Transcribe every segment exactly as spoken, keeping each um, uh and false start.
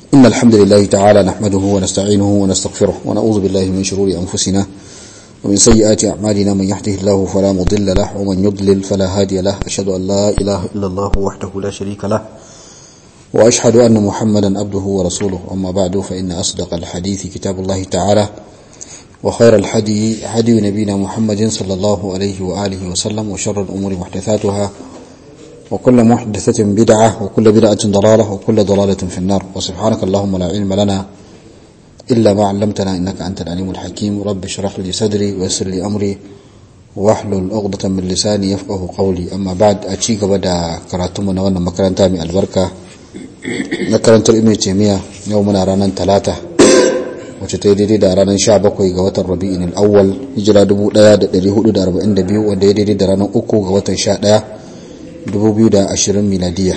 إن الحمد لله تعالى نحمده ونستعينه ونستغفره ونعوذ بالله من شرور أنفسنا ومن سيئات أعمالنا من يهده الله فلا مضل له ومن يضلل فلا هادي له أشهد أن لا إله إلا الله وحده لا شريك له وأشهد أن محمدا عبده ورسوله أما بعد فإن أصدق الحديث كتاب الله تعالى وخير الحدي حدي نبينا محمد صلى الله عليه وآله وسلم وشر الأمور محدثاتها وكل محدثة بدعة وكل بدعة ضلالة وكل ضلالة في النار وسبحانك اللهم لا علم لنا إلا ما علمتنا إنك أنت العليم الحكيم رب اشرح لي صدري ويسر لي أمري واحلل عقدة من لساني يفقه قولي أما بعد أشيك بدا كراتمنا وانا مكرنتا من البركة مكرنت ابن تيمية يومنا رانا ثلاثة وتتيدي دا رانا شعبك ويقوة الربيع الأول هجرة دبو دايا دريه دا أربعين دبيو وديدي دا رانا أكو قوة شاء دايا dubu biyu da ashirin miladiya.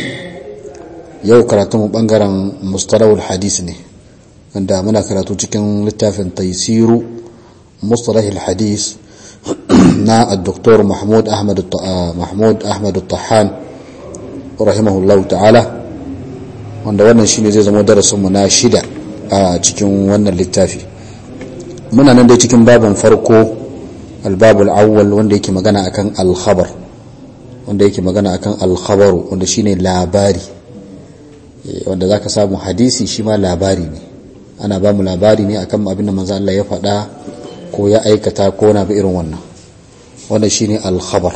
Yau karatu mu bangaren mustalahul hadis ne wanda muna karatu cikin littafin taysiru mustalahul hadis na al-doktor Mahmud Ahmad Mahmud Ahmad al-Tahan rahimahullahu ta'ala, wanda wannan shine zai zama darasin mu na shida a cikin wannan littafi. Muna nan dai cikin babin farko al-babul awwal wanda yake magana akan al-khabar wanda yake magana akan al-khabaru wanda shine labari, wanda zaka samu hadisi shi ma labari ne, ana ba mu labari ne akan abin da manzo Allah ya faɗa ko ya aikata ko na bi irin wannan wanda shine al-khabar.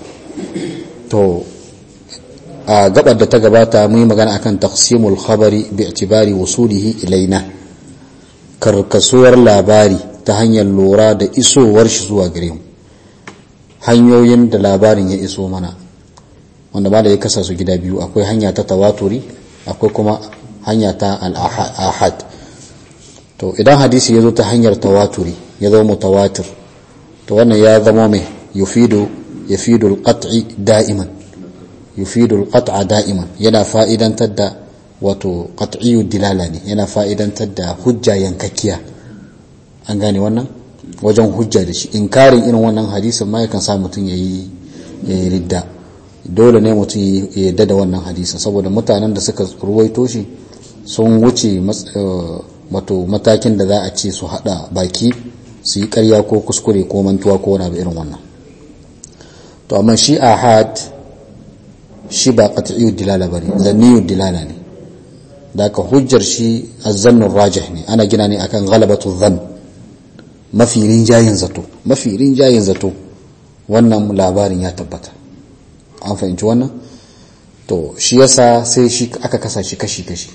To a gabar da ta gabata mun yi magana akan taqsimul khabari bi'tibari wusulihi ilaina, karkasuwar labari ta hanyar lura da isowar shi zuwa gare mu, hanyoyin da labarin ya iso mana, wanda ba da ya kasa su gida biyu, akwai hanya ta tawaturi akwai kuma hanya ta al-ahad. To idan hadisi ya zo ta hanyar tawaturi ya zama mutawatir, to wannan ya zama mai yufidu yufidu al-qat'i da'iman yufidu al-qat'a da'iman, yana fa'idantar da wato qat'iyyu dilala ne, yana fa'idantar da hujja yankakkiya. An gane wannan wajen hujja da shi, inkarin irin wannan hadisin ma yakan sa mutum yayi yayi ridda. Dole ne mutum ya yarda da wannan hadisin saboda mutanen da suka ruwaito shi sun wuce wato matakin da za a ce su hada baki su yi ƙarya ko kuskure ko mantuwa ko wani irin wannan. To amma shi ahad shi ba qat'iyyu dilala bane, zanniyyu dilala ne, da ka hujjar shi az-zannu rajih ne, ana gina ne akan ghalabatu dhann, mafi rinjayin zato mafi rinjayin zato wannan labarin ya tabbata. An fahimci wannan? To shi yasa sai shi aka kasa shi kashi-kashi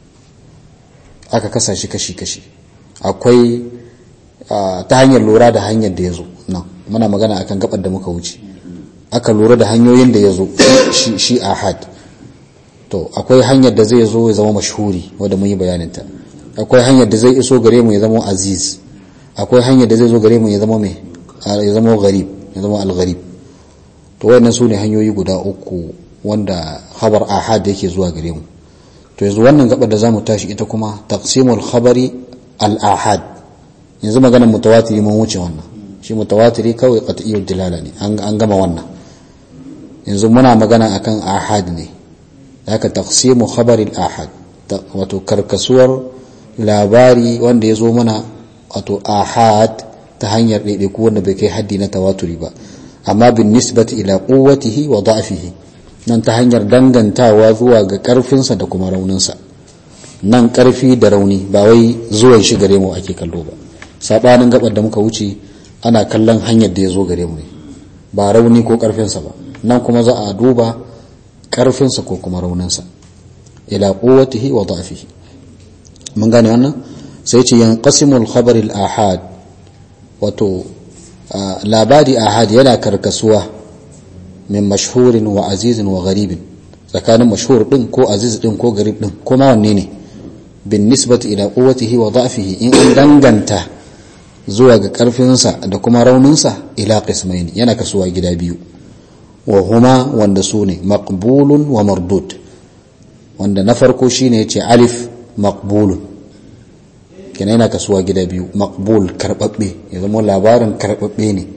aka kasa shi kashi-kashi akwai ta hanyar lura da hanyar da ya zo. nan muna magana akan gabar da muka wuce, aka lura da hanyoyin da ya zo shi, shi ahad. To akwai hanyar da zai zo ya zama mashhuri wanda mun yi bayaninta, akwai hanyar da zai iso gare mu ya zama aziz, akwai hanyar da zai zo gare mu ya zama mai ya zama gharib ya zama al-gharib. To wayannan su ne hanyoyi guda uku wanda khabar ahad yake zuwa gare mu. To yanzu wannan gabar da zamu tashi ita kuma taqsimul khabari al-ahad. Yanzu maganar mutawatiri mun wuce wannan, shi mutawatiri kawai qat'iyyud dilala ne, an, an gama wannan. Yanzu muna magana akan ahad ne, haka taqsimu khabari al-ahad wato karkasuwar labari wanda yazo mana wato ahad ta hanyar daidaiku wanda bai kai haddi na tawaturi ba, amma bin nisbati ila quwwatihi wa da'fihi, nan ta hanyar dangantawa zuwa ga karfinsa da kuma rauninsa. Nan karfi da rauni ba wai zuwan shi gare mu ake kallo ba, sabanin gabar da muka wuce ana kallon hanyar da ya zo gare mu ne, ba rauni ko karfinsa ba. Nan kuma za a duba karfinsa ko kuma rauninsa, ila quwwatihi wa da'fihi. mun gane wannan? Sai ce yanqasimul khabar al-ahad, wato labari ahad yana karkasuwa min mashhurin wa azizin wa gharibin, tsakanin mashhur din ko aziz din ko garib din ko ma wanne ne, bin nisbati ila quwwatihi wa da'fihi, in an danganta zuwa ga karfinsa da kuma rauninsa, ila qismaini, yana kasuwa gida biyu, wa huma wanda su ne maqbulun wa mardud. Wanda na farko shine yace alif maqbulun, kenan yana kasuwa gida biyu, maqbul karbabbe, ya zama labarin karbabbe ne,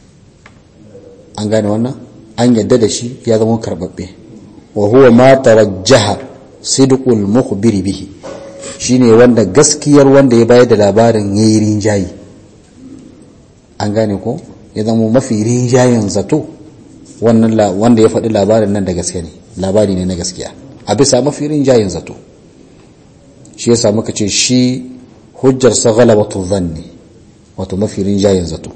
an gane wannan, an yadda da shi ya zama karbabbe. wa huwa ma tarajjaha sidqul mukhbiri bihi, shine wanda gaskiyar wanda ya bayar da labarin yayi rinjayi, an gane ko, ya zama mafi rinjayen zato wannan wanda ya faɗi labarin nan da gaske ne, labari ne na gaskiya a bisa mafi rinjayen zato. shi yasa muka ce shi hujjar sa ghalabatu dhanni, wato mafi rinjayen zato.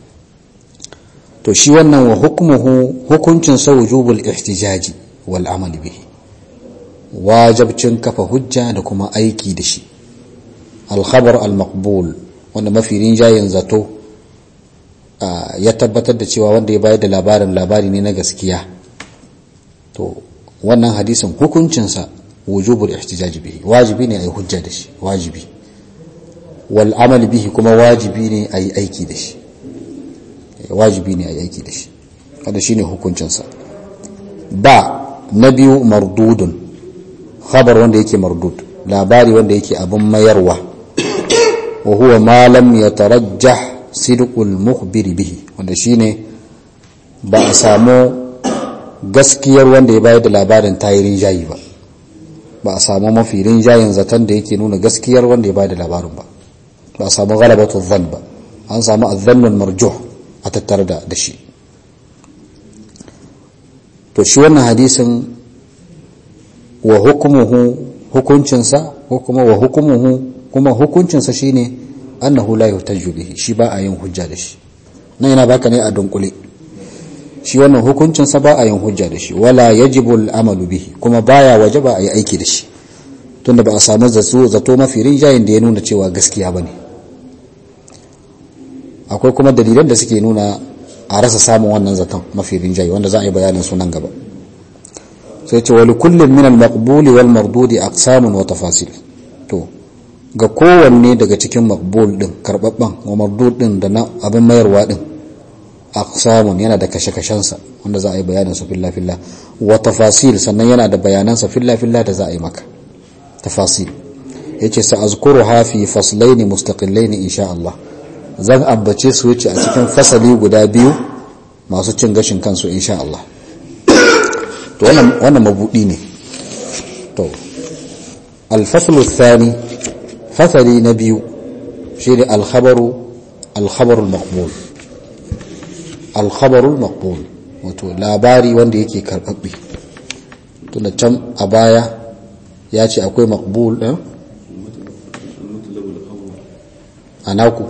to shi wannan wa hukmuhu, hukuncin sa wujubul ihtijaji wal amali bihi, wajibcin kafa hujja da kuma aiki da shi. al khabar al maqbul, wanda mafi rinjayen zato ya tabbatar da cewa wanda ya bayar da labarin labari ne na gaskiya, to wannan hadisin hukuncinsa wujubul ihtijaji bihi, wajibi ne a yi hujja da shi, wajibi. wal amal bihi, kuma wajibi ne a yi aiki da shi, wajibi ne a yi aiki da shi. kada shi ne hukuncinsa. ba na biyu mardudun, khabar wanda yake mardud, labari wanda yake abin mayarwa. wa huwa ma lam yatarajjah sidqul mukhbir bihi, wanda shine ba a samu gaskiyar wanda ya bayar da labarin tayi rinjayi ba, ba a samu mafi rinjayin zaton da yake nuna gaskiyar wanda ya bayar da labarin ba, ba a samu ghalabatu dhann ba, an samu adh-dhannul marjuh a tattare da da shi. to shi wannan hadisin wa hukmuhu, hukuncinsa, ko kuma wa hukmuhu, kuma hukuncinsa shine annahu la yuhtaju bihi, shi ba a yin hujja da shi. nan yana baka ne a dunkule, shi wannan hukuncinsa ba a yin hujja da shi. wala yajibu al-amalu bihi, kuma baya wajaba a yi aiki da shi, tunda ba a samu zato zato mafi rinjayin da ya nuna cewa gaskiya bane. akwai kuma dalilan da suke nuna a rasa samun wannan zaton mafi rinjayi, wanda za a yi bayanin su nan gaba. sai ce wali kullum min al-maqbuli wal mardudi aqsamun wa tafasil. to ga kowanne daga cikin maqbul din, karbabban, wa mardud din da na abin mayarwa din, aqsamun yana da kashe-kashensa wanda za a yi bayanin su filla filla, wa tafasil sannan yana da bayanansa filla filla da za a yi maka tafasil. yace sa azkuruha fi faslaini mustaqillaini insha Allah, zan ambace su wuce a cikin fasali guda biyu masu cin gashin kansu insha Allah. to wannan wannan mabudi ne. to al-faslu ath-thani, fasali na biyu, shine al-khabaru al-khabaru al-maqbul. al-khabaru al-maqbul, wato labari wanda yake karbabbe. tunda can a baya ya ce akwai maqbul eh anaku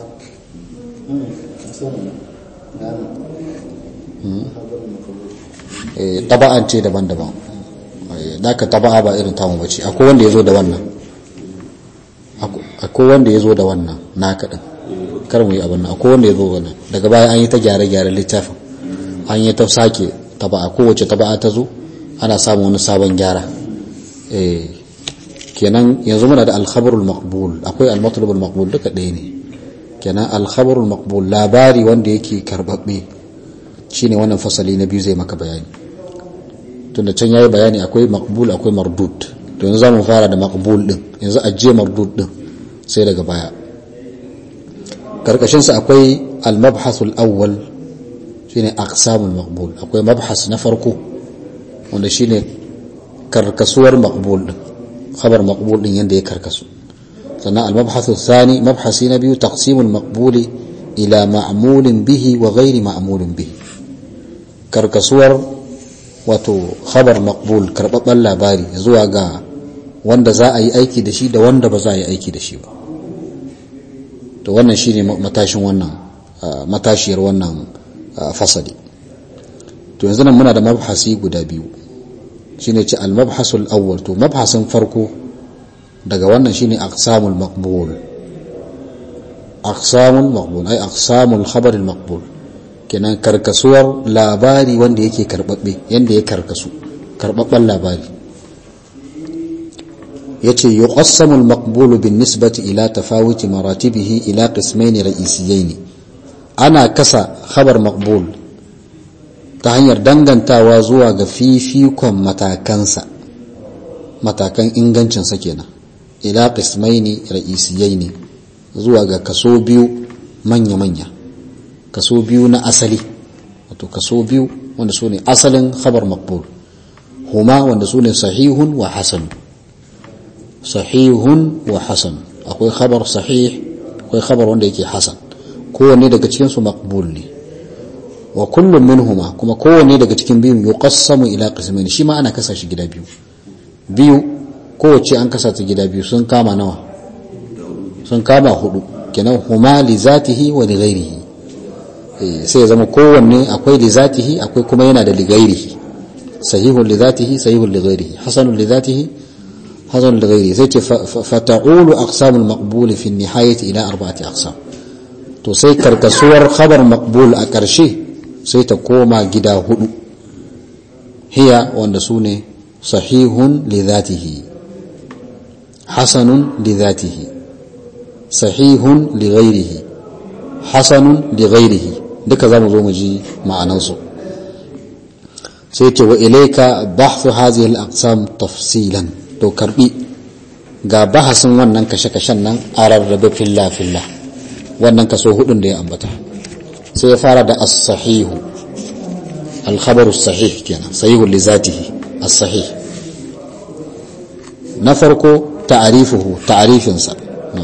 eh taba'an ce daban-daban, naka taba'a ba irin tamu bace. akwai wanda yazo da wannan, akwai wanda yazo da wannan naka din, kar mu yi abin nan. akwai wanda yazo wannan, daga baya an yi ta gyare-gyare littafin, an yi ta sake taba'a, kowace taba'a ta zo ana samun wani sabon gyara. eh kenan yanzu muna da al-khabarul maqbul, akwai al-matlubul maqbul, duka ɗaya ne. kenan al-khabarul maqbul, labari wanda yake karbabbe, shine wannan fasali na biyu zai maka bayani. tunda can yayi bayani akwai maqbul akwai mardud, to yanzu zamu fara da maqbul din, yanzu ajiye mardud din sai daga baya. karkashin sa akwai al-mabhasul awwal, shine aqsamul maqbul. akwai mabhas na farko wanda shine karkasuwar maqbul din, khabar maqbul din yanda ya karkasu. sannan al-mabhasu thani, mabhasi na biyu, taqsimul maqbuli ila ma'mulin bihi wa ghairi ma'mulin bihi, karkasuwar wato khabar maqbul, karbabban labari, zuwa ga wanda za a yi aiki da shi da wanda ba za a yi aiki da shi ba. to wannan shine matashin wannan matashiyar wannan fasali. to yanzu nan muna da mabhasi guda biyu, shine ce al-mabhasul awwal. to mabhasin farko daga wannan shine aqsamul maqbul. aqsamul maqbul ay aqsamul khabar al-maqbul, kenan karkasuwar labari wanda yake karbabbe, yanda ya karkasu, karbabban labari. yace yuqassamu al-maqbul bin nisbati ila tafawuti maratibihi ila qismayn ra'isiyayn. ana kasa khabar maqbul ta hanyar dangantawa zuwa ga fifikon matakansa, matakan ingancinsa kenan, ila qismaini ra'isiyaini, zuwa ga kaso biyu manya-manya, kaso biyu na asali, wato kaso biyu wanda su ne asalin khabar maqbul, huma wanda su ne sahihun wa hasan. sahihun wa hasan, akwai khabar sahih akwai khabar wanda yake hasan, kowanne daga cikin su maqbul ne. wa kullum minhuma, kuma kowanne daga cikin biyun yuqassamu ila qismayn, shi ma ana kasa shi gida biyu biyu kowace an kasa ta gida biyu, sun kama nawa? sun kama hudu kenan. huma li zatihi wa li ghairihi, sai ya zama kowanne akwai li zatihi akwai kuma yana da li ghairihi. sahihun li zatihi sahihun li ghairihi, hasanun li zatihi hasanun li ghairihi. sai ce fa ta'ulu aqsamul maqbul fi an-nihayati ila arba'ati aqsam, to sai karkasuwar khabar maqbul a ƙarshe sai ta koma gida hudu. hiya wanda sune sahihun li zatihi, hasanun li zatihi, sahihun li ghairihi, hasanun li ghairihi. duka zamu zo mu ji ma'anansu. sai ce wa ilayka bahthu hadhihi al-aqsam tafsilan, to karbi ga bahasin wannan kashe-kashen nan a rarrabe filla filla, wannan kaso hudun da ya ambata. sai ya fara da as-sahihu, al-khabaru as-sahih kenan, sahihun li zatihi as-sahih. na farko ta'rifuhu, ta'rifinsa.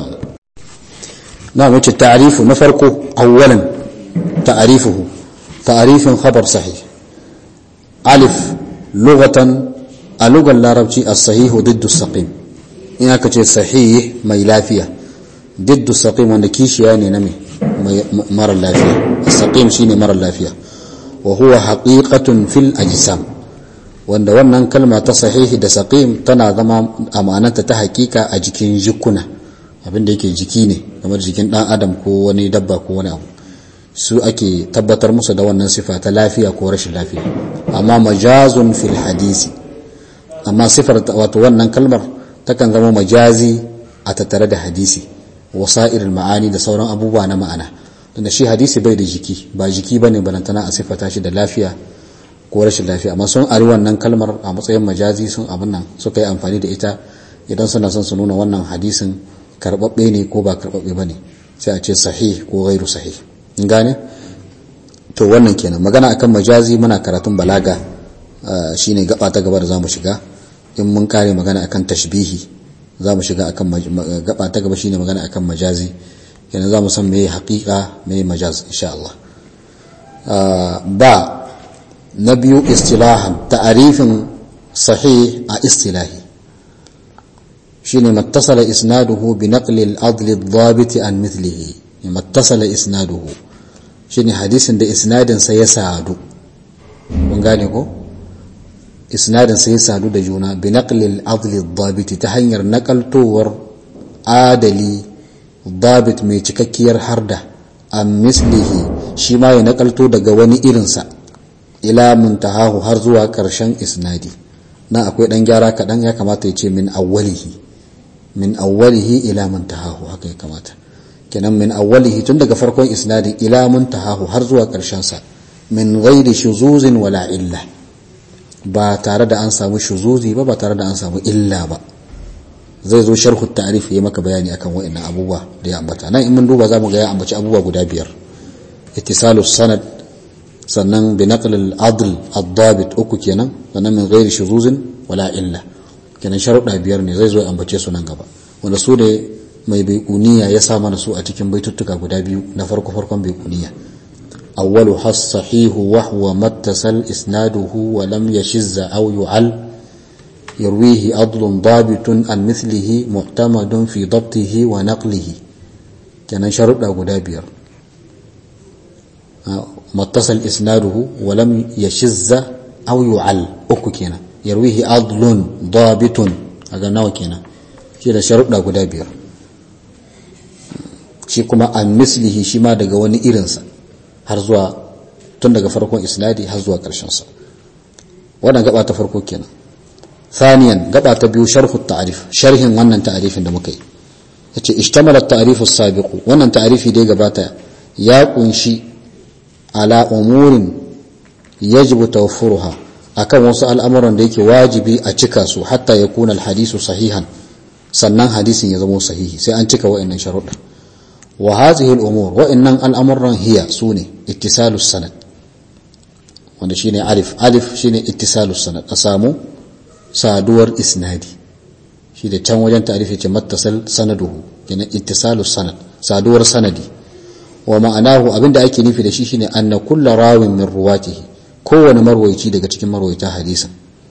na wuce ta'rifu na farko awwalan ta'rifuhu, ta'rifin khabar sahih. alif lughatan, a lugar larabci as-sahihu diddu as-saqim, in aka ce sahih mai lafiya, diddu as-saqim wanda kishiya ne na mai mara lafiya. as-saqim shine mara lafiya. wa huwa haqiqatun fil ajsam, wanda wannan kalma ta sahihi da saqim tana zama amananta ta hakika a jikin jikuna, abinda yake jiki ne kamar jikin dan adam ko wani dabba ko wani abu, su ake tabbatar musu da wannan sifa ta lafiya ko rashin lafiya. amma majazun fil hadisi, amma sifar wato wannan kalmar takan zama majazi a tattare da hadisi, wasa'irul ma'ani da sauran abubuwa na ma'ana, tunda shi hadisi bai da jiki, ba jiki bane balantana a sifata shi da lafiya ko rashin lafiya. amma sun ari wannan kalmar a matsayin majazi, sun abin nan suka yi amfani da ita idan suna son su nuna wannan hadisin karbabbe ne ko ba karbabbe bane, sai a ce sahih ko ghairu sahih. in gane to wannan kenan magana akan majazi. muna karatun balaga, shine gaba ta gaba da zamu shiga. in mun kare magana akan tashbihi zamu shiga akan gaba ta gaba, shine magana akan majazi. kenan zamu san meye haqiqa meye majaz insha Allah. ba na biyu istilahan, ta'arifin sahih a istilahi shine mattasala isnaduhu bi naqli al-adl ad-dhabit an mithlihi. mattasala isnaduhu shine hadisin da isnadin sa ya sadu, mun gane ko, isnadin sa ya sadu da juna bi naqli al-adl ad-dhabit, ta hanyar nakaltowar adali dhabit mai cikakkiyar harda, an mislihi shi ma ya nakalto daga wani irinsa, ila muntahahu har zuwa karshen isnadi. na akwai dan gyara kadan, ya kamata ya ce min awwalihi, min awwalihi ila muntahahu, haka ya kamata. kenan min awwalihi tun daga farkon isnadin ila muntahahu har zuwa karshen sa, min ghairi shuzuzin wala illa, ba tare da an samu shuzuzi ba, ba tare da an samu illa ba. zai zo sharhu ta'rif ya maka bayani akan wa'annan abubuwa da ya ambata. nan in mun duba zamu ga ya ambaci abubuwa guda biyar: ittisalus sanad, sannan bi naql al-adl ad-dabit, uku kenan, sannan min ghairi shuzuzin wala illa, kenan sharuɗa biyar ne. zai zo ya ambace su nan gaba, wanda su ne mai baiquniya ya sa mana su a cikin baituttuka guda biyu na farko farkon baiquniya. awwalu has sahihu wa huwa mattasal isnaduhu wa lam yashizza aw yu'al, yarwihi adlun dabitun an mithlihi mu'tamadun fi dabtihi wa naqlihi. kenan sharuɗa guda biyar: mattasal isnaduhu wa lam yashizza aw yu'al, uku kenan. yarwihi adlun dabitun, aga nawa kenan, shi da sharuɗa guda biyar. shi kuma an mislihi shi ma daga wani irinsa, har zuwa tun daga farkon isnadi har zuwa ƙarshen sa. wannan gaba ta farko kenan. thaniyan, gaba ta biyu, sharhu ta'rif, sharhin wannan ta'rifin da muka yi. yace ishtamala at-ta'rif as-sabiq, wannan ta'rifi da gabata ya kunshi ala umurin yajibu tawaffuruha, akan wasu al'amuran da yake wajibi a cika su, hatta yakuna al-hadisu sahihan, sannan hadisin ya zama sahihi, sai an cika wa'annan sharuɗa. wa hadhihi al-umur, wa'annan al'amuran hiya sune ittisalus sanad, wanda shine alif alif shine ittisalus sanad, a samu saduwar isnadi, shi da can wajen ta'rif yace mattasal sanaduhu yana ittisalus sanad saduwar sanadi wa ma'anahu abinda ake nufi da shi shine anna kullu rawin min ruwatihi kowane marwayi daga cikin marwayita hadisin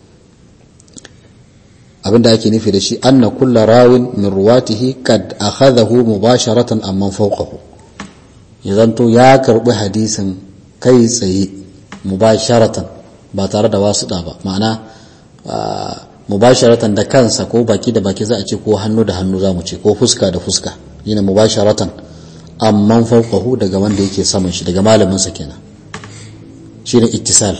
abinda ake nufi da shi anna kullu rawin min ruwatihi kad akhadahu mubasharatan amman fawqahu yazanto ya karbi hadisin kai tsaye mubasharatan ba tare da wasuɗa ba ma'ana mubasharatan da kansa ko baki da baki za a ce ko hannu da hannu za mu ce ko fuska da fuska yana mubasharatan amman fawqahu daga wanda yake saman shi daga malamin sa kenan shine ittisal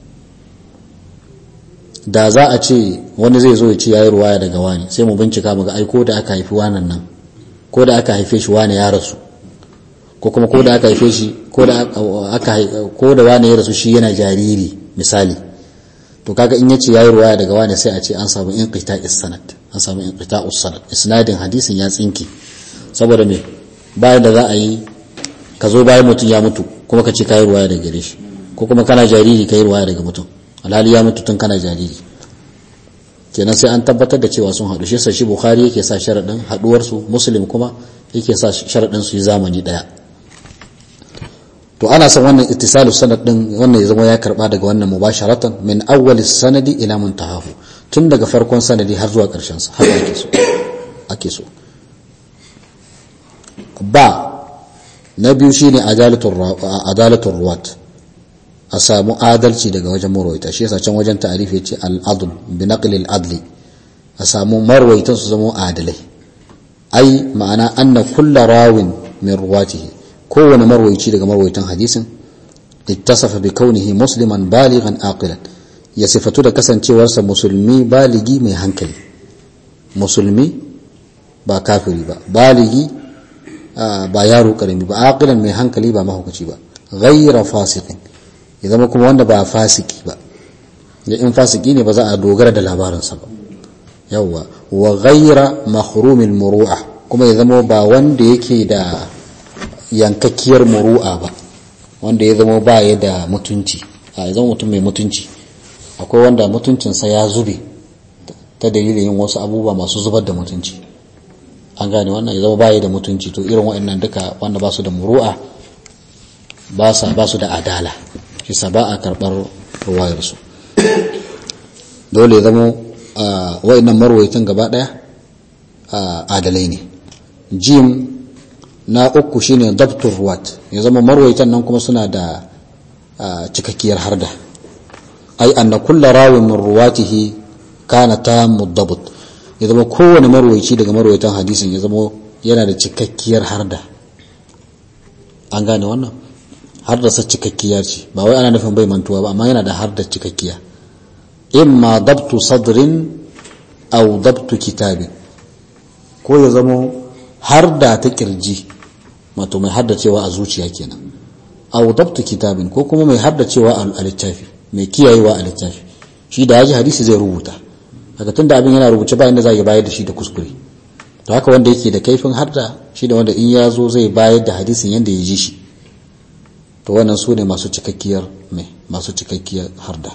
da za a ce wani zai zo ya ce yayi ruwaya daga wani sai mu bincika mu ga ai ko da aka haifi wannan nan ko da aka haife shi wani ya rasu ko kuma ko da aka haife shi ko da aka ko da wani ya rasu shi yana jariri misali to kaga in yace yayi ruwaya daga wani sai a ce an samu inqita'is sanad an samu inqita'us sanad isnadin hadisin ya tsinki saboda me bayan da za a yi ka zo bayan mutum ya mutu kuma ka ce kai ruwaya daga gare shi ko kuma kana jariri kai ruwaya daga mutum alhali ya mutu tun kana jariri kenan sai an tabbatar da cewa sun haɗu shi sai shi bukhari yake sa sharadin haduwar su muslim kuma yake sa sharadin su yi zamani daya to ana son wannan ittisalus sanad din wannan ya zama ya karba daga wannan mubasharatan min awwalis sanadi ila muntahahu tun daga farkon sanadi har zuwa karshen sa har ake so ake so ba na biyu shine adalatul adalatul ruwat a samu adalci daga wajen marwaita shi yasa can wajen ta'arifi yace al-adl bi naqli al-adli a samu marwaitan su zama adalai ai ma'ana anna kullu rawin min ruwatihi kowane marwaici daga marwaitan hadisin ittasafa bi kaunihi musliman balighan aqilan ya sifatu da kasancewarsa musulmi baligi mai hankali musulmi ba kafiri ba baligi ba yaro karami ba aqilan mai hankali ba mahukaci ba ghayra fasiqin ya zama kuma wanda ba fasiki ba ya in fasiki ne ba za a dogara da labarinsa ba yawwa wa ghayra mahrumil muru'a kuma ya zama ba wanda yake da yankakkiyar muru'a ba wanda ya zama ba ya da mutunci a ya zama mutum mai mutunci akwai wanda mutuncinsa ya zube ta dalilin yin wasu abubuwa masu zubar da mutunci an gane wannan ya zama ba ya da mutunci to irin waɗannan duka wanda ba su da muru'a ba su da adala kisa ba a karɓar ruwayarsu dole ya zama waɗannan marwaitan gaba ɗaya adalai ne jim na uku shine dabtur ruwat ya zama marwaitan nan kuma suna da cikakkiyar harda ai anna kullu rawin min ruwatihi kana tammu dabt ya zama kowane marwaici daga marwaitan hadisin ya zama yana da cikakkiyar harda an gane wannan harda sa cikakkiya ce ba wai ana nufin bai mantuwa ba amma yana da harda cikakkiya imma dabtu sadrin aw dabtu kitabin ko ya zama harda ta kirji wato mai haddacewa a zuciya kenan aw dabtu kitabin ko kuma mai haddacewa a littafi mai kiyayewa a littafi shi da yaji hadisi zai rubuta daga tunda abin yana rubuce ba inda zai bayar da shi da kuskure to haka wanda yake da kaifin harda shi da wanda in ya zo zai bayar da hadisin yanda ya ji shi to wannan su ne masu cikakkiyar mai masu cikakkiyar harda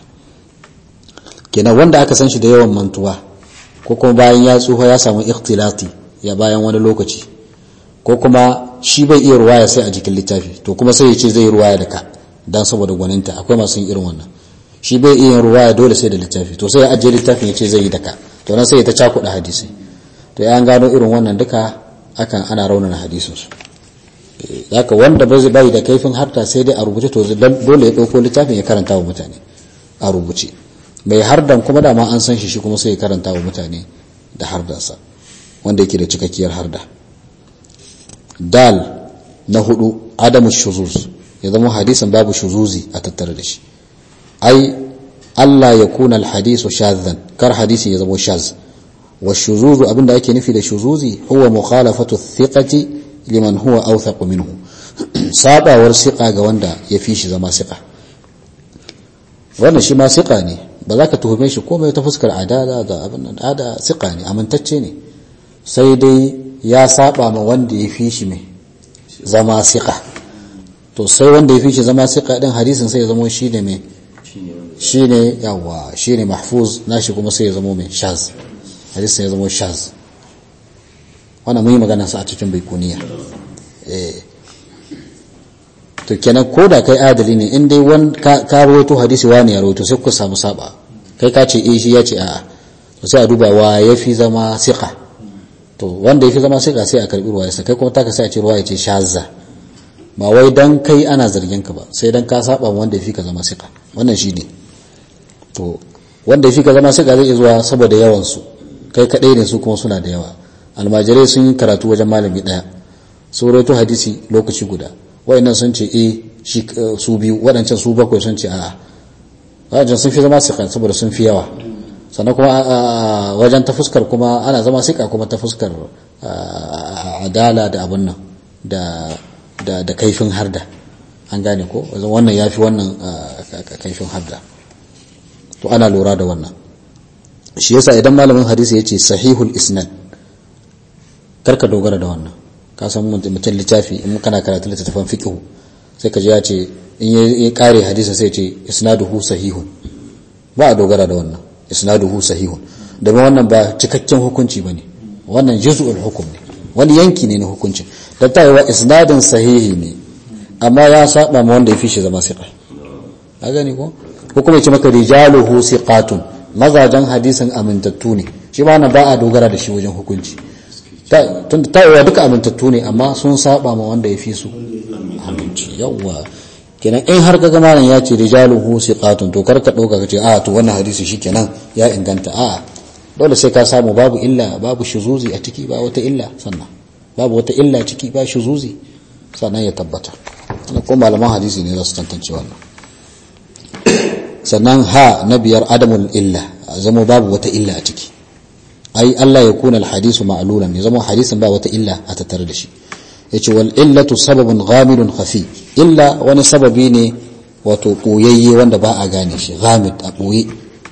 kenan wanda aka san shi da yawan mantuwa ko kuma bayan ya tsufa ya samu ikhtilati ya bayan wani lokaci ko kuma shi bai iya ruwaya sai a jikin littafi to kuma sai ya ce zai ruwaya da ka dan saboda gwaninta akwai masu yin irin wannan shi bai iya ruwaya dole sai da littafi to sai ya ajiye littafin ya ce zai yi da ka to nan sai ya ta cakuɗa hadisi to ya an gano irin wannan duka akan ana raunana hadisin su haka wanda bai bai da kaifin harta sai dai a rubuce to dole ya dauko littafin ya karanta wa mutane a rubuce mai hardan kuma da ma an san shi shi kuma sai ya karanta wa mutane da hardansa wanda yake da cikakkiyar harda dal na hudu adamu shuzuz ya zama hadisin babu shuzuzi a tattare da shi ai Allah ya kuna alhadisu shadhan kar hadisin ya zama shaz wa shuzuzu abinda ake nufi da shuzuzi huwa mukhalafatu thiqati liman huwa awthaq minhu sabawar siqa ga wanda ya fi shi zama siqa wannan shi ma siqa ne ba za ka tuhume shi komai ta fuskar adala da abin nan ada siqa ne amintacce ne sai dai ya saba ma wanda ya fi shi mai zama siqa to sai wanda ya fi shi zama siqa din hadisin sai ya zama shine mai shine yawa shine mahfuz nashi kuma sai ya zama mai shaz hadisin ya zama shaz. Wannan mun yi magana sa a cikin baikuniya. eh to kenan ko da kai adali ne in dai wan ka, ka rawaito hadisi wani ya rawaito sai ku samu saba, kai ka ce eh shi ya ce a'a, to sai a duba wa yafi zama siqa, to wanda yafi zama siqa sai a karbi ruwayarsa, kai kuma taka sai a ce ruwaya ce shazza, ba wai dan kai ana zargin ka ba, sai dan ka saba wanda yafi ka zama siqa. Wannan shine to wanda yafi ka zama siqa zai zuwa saboda yawan su, kai kadai ne su kuma suna da yawa. Almajirai sun yi karatu wajen malami daya, su rawaito hadisi lokaci guda, wayannan sun ce eh shi su biyu, wadancan su bakwai sun ce a'a, wajen sun fi zama siqa saboda sun fi yawa. Sannan kuma wajen ta fuskar kuma ana zama siqa kuma ta fuskar adala da abun nan da da da kaifin harda, an gane ko, wannan yafi wannan kaifin harda, to ana lura da wannan. Shi yasa idan malamin hadisi yace sahihul isnad, karka dogara da wannan. Ka san mutum littafi in kana karatu littafin fiqh sai ka ji ya ce in ya kare hadisi sai ce isnaduhu sahihun, ba a dogara da wannan isnaduhu sahihun, domin wannan ba cikakken hukunci bane, wannan juz'ul hukm ne, wani yanki ne na hukuncin. da ta yiwa isnadin sahihi ne amma ya saba ma wanda ya fi shi zama siqa, ka gani ko hukumai ce maka rijaluhu siqatun, mazajan hadisin amintattu ne, shi ma na ba a dogara da shi wajen hukunci. Tunda ta yiwa duka amintattu ne amma sun saba ma wanda ya fi su aminci. Yawwa kenan in har kaga malam ya ce rijaluhu siqatun, to kar ka dauka ka ce a to wannan hadisi shikenan ya inganta, a dole sai ka samu babu illa, babu shuzuzi a ciki, ba wata illa, sannan babu wata illa ciki, ba shuzuzi, sannan ya tabbata. Ko malaman hadisi ne za su tantance wannan. Sannan ha na biyar adamul illa, zama babu wata illa a ciki, ai Allah ya kuna alhadisu ma'lulan, ya zama hadisin ba wata illa a tattare da shi. Yace wal illatu sababun ghamidun khafi, illa wani sababi ne wato koyayye wanda ba a gane shi, ghamid a boye,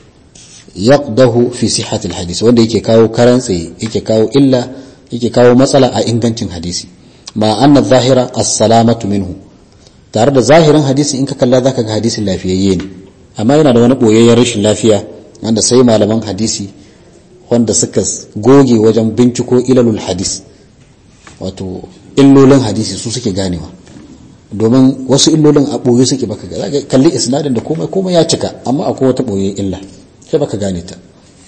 yaqdahu fi sihhati alhadis, wanda yake kawo karantsi, yake kawo illa, yake kawo matsala a ingancin hadisi. Ma anna zahira as-salamatu minhu, tare da zahirin hadisi in ka kalla zaka ga hadisin lafiyayye ne, amma yana da wani boyayyen rashin lafiya wanda sai malaman hadisi wanda suka goge wajen binciko ilalul hadis, wato illolin hadisi, su suke ganewa, domin wasu illolin a boye suke, baka ga kalli isnadin da komai komai ya cika amma akwai wata boye illa sai baka gane ta.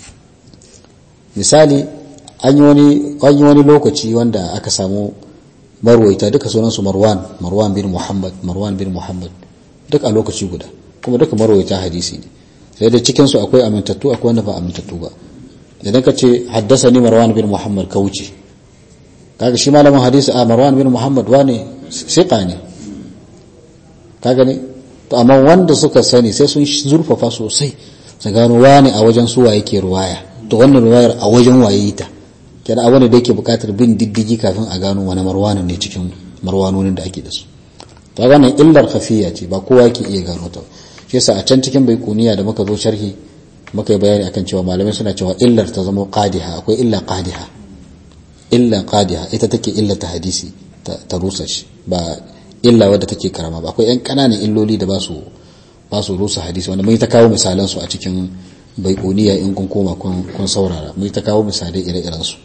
Misali an yi wani an yi wani lokaci wanda aka samu marwaita duka sunansu Marwan Marwan bin Muhammad Marwan bin Muhammad duk a lokaci guda, kuma duka marwaita hadisi ne, sai da cikin su akwai amintattu akwai wanda ba amintattu ba. idan ka ce haddasani Marwan bin Muhammad ka wuce, kaga shi malamin hadisi a Marwan bin Muhammad wane siqa ne, kaga ne, to amma wanda suka sani sai sun zurfafa sosai su gano wane a wajen su waye ke ruwaya, to wannan ruwayar a wajen waye ta, kenan a wanda da yake bukatar bin diddigi kafin a gano wani marwanin ne cikin marwanonin da ake da su. To wannan illar khafiya ce, ba kowa yake iya gano ta. Shi yasa a can cikin baikuniya da muka zo sharhi muka yi bayani akan cewa malamai suna cewa illar ta zama qadiha, akwai illa qadiha, illa qadiha ita take illa ta hadisi ta, ta rusa shi, ba illa wadda take karama ba. Akwai yan kananan illoli da ba su ba su rusa hadisi, wanda mun ta kawo misalan su a cikin baikuniya in kun koma kun kun saurara, mun ta kawo misalai ire-iren su.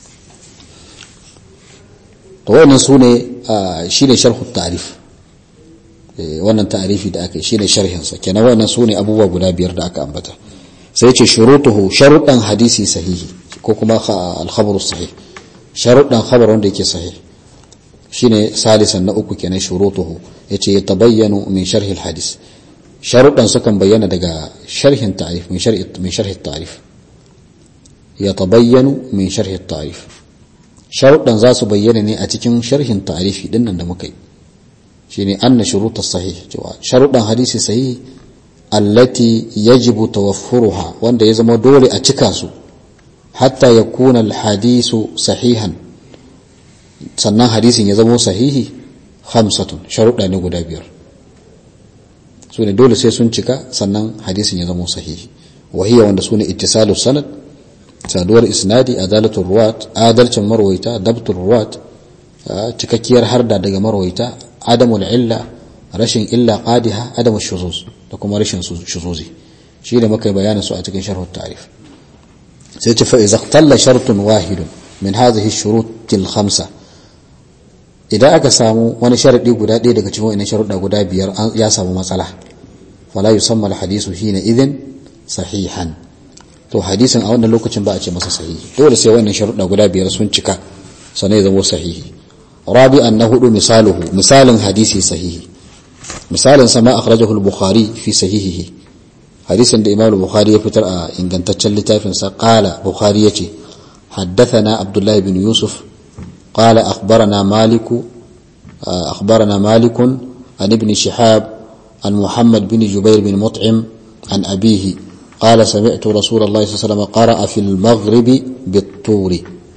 to wannan sune shine sharhu ta'rif, wannan ta'rifi da aka yi shine sharhin sa, kenan wannan sune abubuwa guda biyar da aka ambata. sai ce shurutuhu, sharuɗan hadisi sahihi ko kuma al-khabaru sahih, sharuɗan khabar wanda yake sahih shine salisan na uku kenan. shurutuhu yace ya tabayyanu min sharhi al-hadis, sharuɗan sukan bayyana daga sharhin ta'rif, min sharhi min sharhi at-ta'rif, ya tabayyanu min sharhi at-ta'rif, sharuɗan za su bayyana ne a cikin sharhin ta'rifi dinnan da muka yi. shine anna shurut as-sahih, cewa sharuɗan hadisi sahih allati yajibu tawaffuruha, wanda ya zama dole a cika su, hatta yakuna al-hadisu sahihan, sannan hadisin ya zama sahihi, khamsatun, sharuɗa ne guda biyar, su ne dole sai sun cika sannan hadisin ya zama sahihi. wahiya wanda su ne ittisalu sanad, saduwar isnadi, adalatul ruwat, adalcin marwaita, dabtul ruwat, cikakkiyar harda daga marwaita, adamul illa, rashin illa qadiha, adamul shuzuz da kuma rashin shuzuzi, shi da muka bayyana su a cikin sharh at-ta'rif. sai ce fa idza talla shartun wahidun min hadhihi ash-shurut al-khamsa idan aka samu wani sharadi guda ɗaya daga cikin wannan sharuɗa guda biyar ya samu matsala fala yusamma al-hadithu hina idhin sahihan to hadisin a wannan lokacin ba a ce masa sahihi dole sai wannan sharuɗa guda biyar sun cika sannan ya zama sahihi rabi'an na hudu misaluhu misalin hadisi sahihi misalin sama akhrajahu al-bukhari fi sahihihi hadisin da imam al-bukhari ya fitar a ingantaccen littafin sa qala bukhari yace haddathana abdullah ibn yusuf qala akhbarana malik akhbarana malik an ibn shihab an muhammad bin jubair bin mut'im an abihi qala sami'tu rasulullah sallallahu alaihi wasallam qara'a fil maghrib bit-tur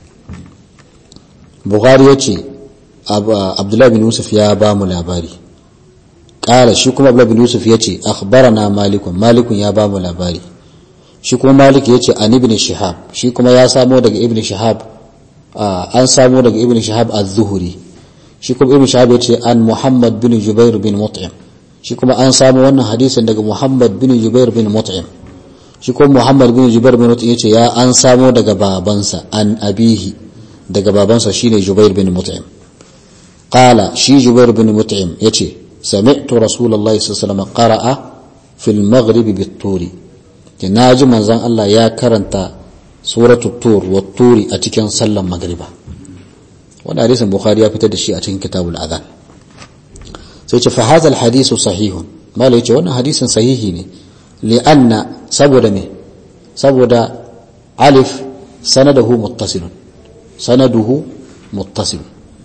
bukhari yace abdullah bin yusuf ya ba mu labari kala shi kuma Abdullah bin Yusuf yace akhbarana malikun malikun ya ba mu labari shi kuma malik yace an ibn shihab shi kuma ya samo daga ibn shihab an samo daga ibn shihab az-zuhri shi kuma ibn shihab yace an muhammad bin jubair bin mut'im shi kuma an samo wannan hadisin daga muhammad bin jubair bin mut'im shi kuma muhammad bin jubair bin mut'im yace ya an samo daga babansa an abihi daga babansa shine jubair bin mut'im qala shi jubair bin mut'im yace سمعت رسول الله صلى الله عليه وسلم قرأ في المغرب بالطور ناجي منزان الله يا كرنتا سورة الطور والطور أتكن صلى المغرب وانا حديث البخاري يفتد الشيء أتكن كتاب الأذان سيتش فهذا الحديث صحيح ما ليتش وانا حديث صحيح لأن سبود مه سبود ألف سنده متصل سنده متصل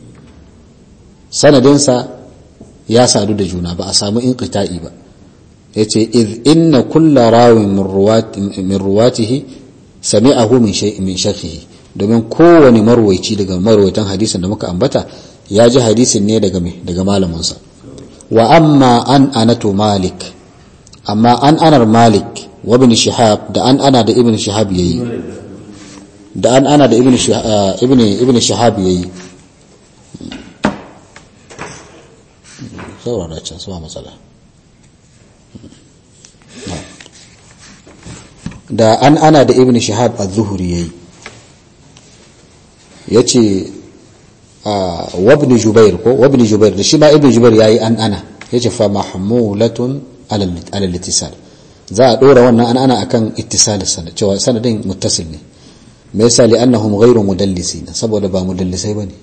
سندنسا ya sadu da juna ba a samu inqita'i ba yace iz inna kulla rawin min ruwati min ruwatihi sami'ahu min shay'in min shakhihi domin kowane marwayi daga marwayatan hadisin da muka ambata ya ji hadisin ne daga me daga malamin sa wa amma an anatu malik amma an anar malik wa ibn shihab da an ana da ibn shihab yayi da an ana da ibn shihab ibn ibn shihab yayi saurara can su ba matsala da an ana da ibn shihab az-zuhri yayi yace wa ibn jubair ko wa ibn jubair da shi ma ibn jubair yayi an ana yace fa mahmulatun ala al-ittisal za a dora wannan an ana akan ittisal sanad cewa sanadin muttasil ne me yasa li annahum ghayru mudallisin saboda ba mudallisai bane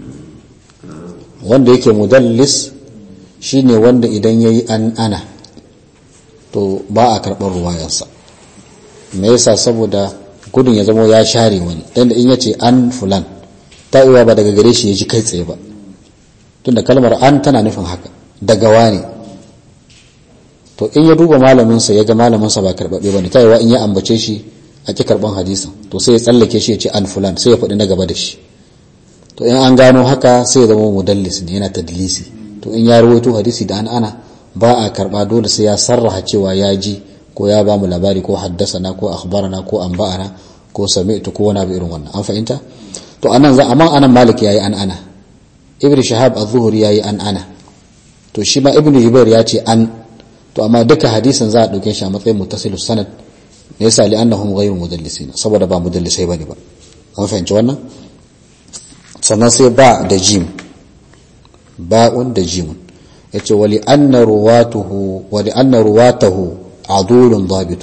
wanda yake mudallis shine wanda idan yayi an ana to ba a karɓar ruwayarsa me yasa saboda gudun ya zama ya share wani dan in yace an fulan ta iya ba daga gare shi ya ji kai tsaye ba tunda kalmar an tana nufin haka daga wani to in ya duba malamin sa yaga malamin sa ba karbabe bane ta iya in ya ambace shi a ki karban hadisin to sai ya tsallake shi ya ce an fulan sai ya faɗi na gaba da shi to in an gano haka sai ya zama mudallis ne yana tadlisi to in ya rawaito hadisi da an ana ba a karba dole sai ya sarraha cewa ya ji ko ya ba mu labari ko haddasana ko akhbarana ko anba'ana ko sami'tu ko wani abu irin wannan an fahimta to anan za amma anan malik yayi an ana ibnu shahab az-zuhri yayi an ana to shi ma ibnu jubair ya ce an to amma duka hadisin za a dauke shi a matsayin muttasilus sanad ne yasa li annahum ghayru mudallisin saboda ba mudallisai bane ba an fahimci wannan sannan sai ba da jim ba'un da jimun yace wali anna ruwatuhu wali anna ruwatahu adulun dhabitun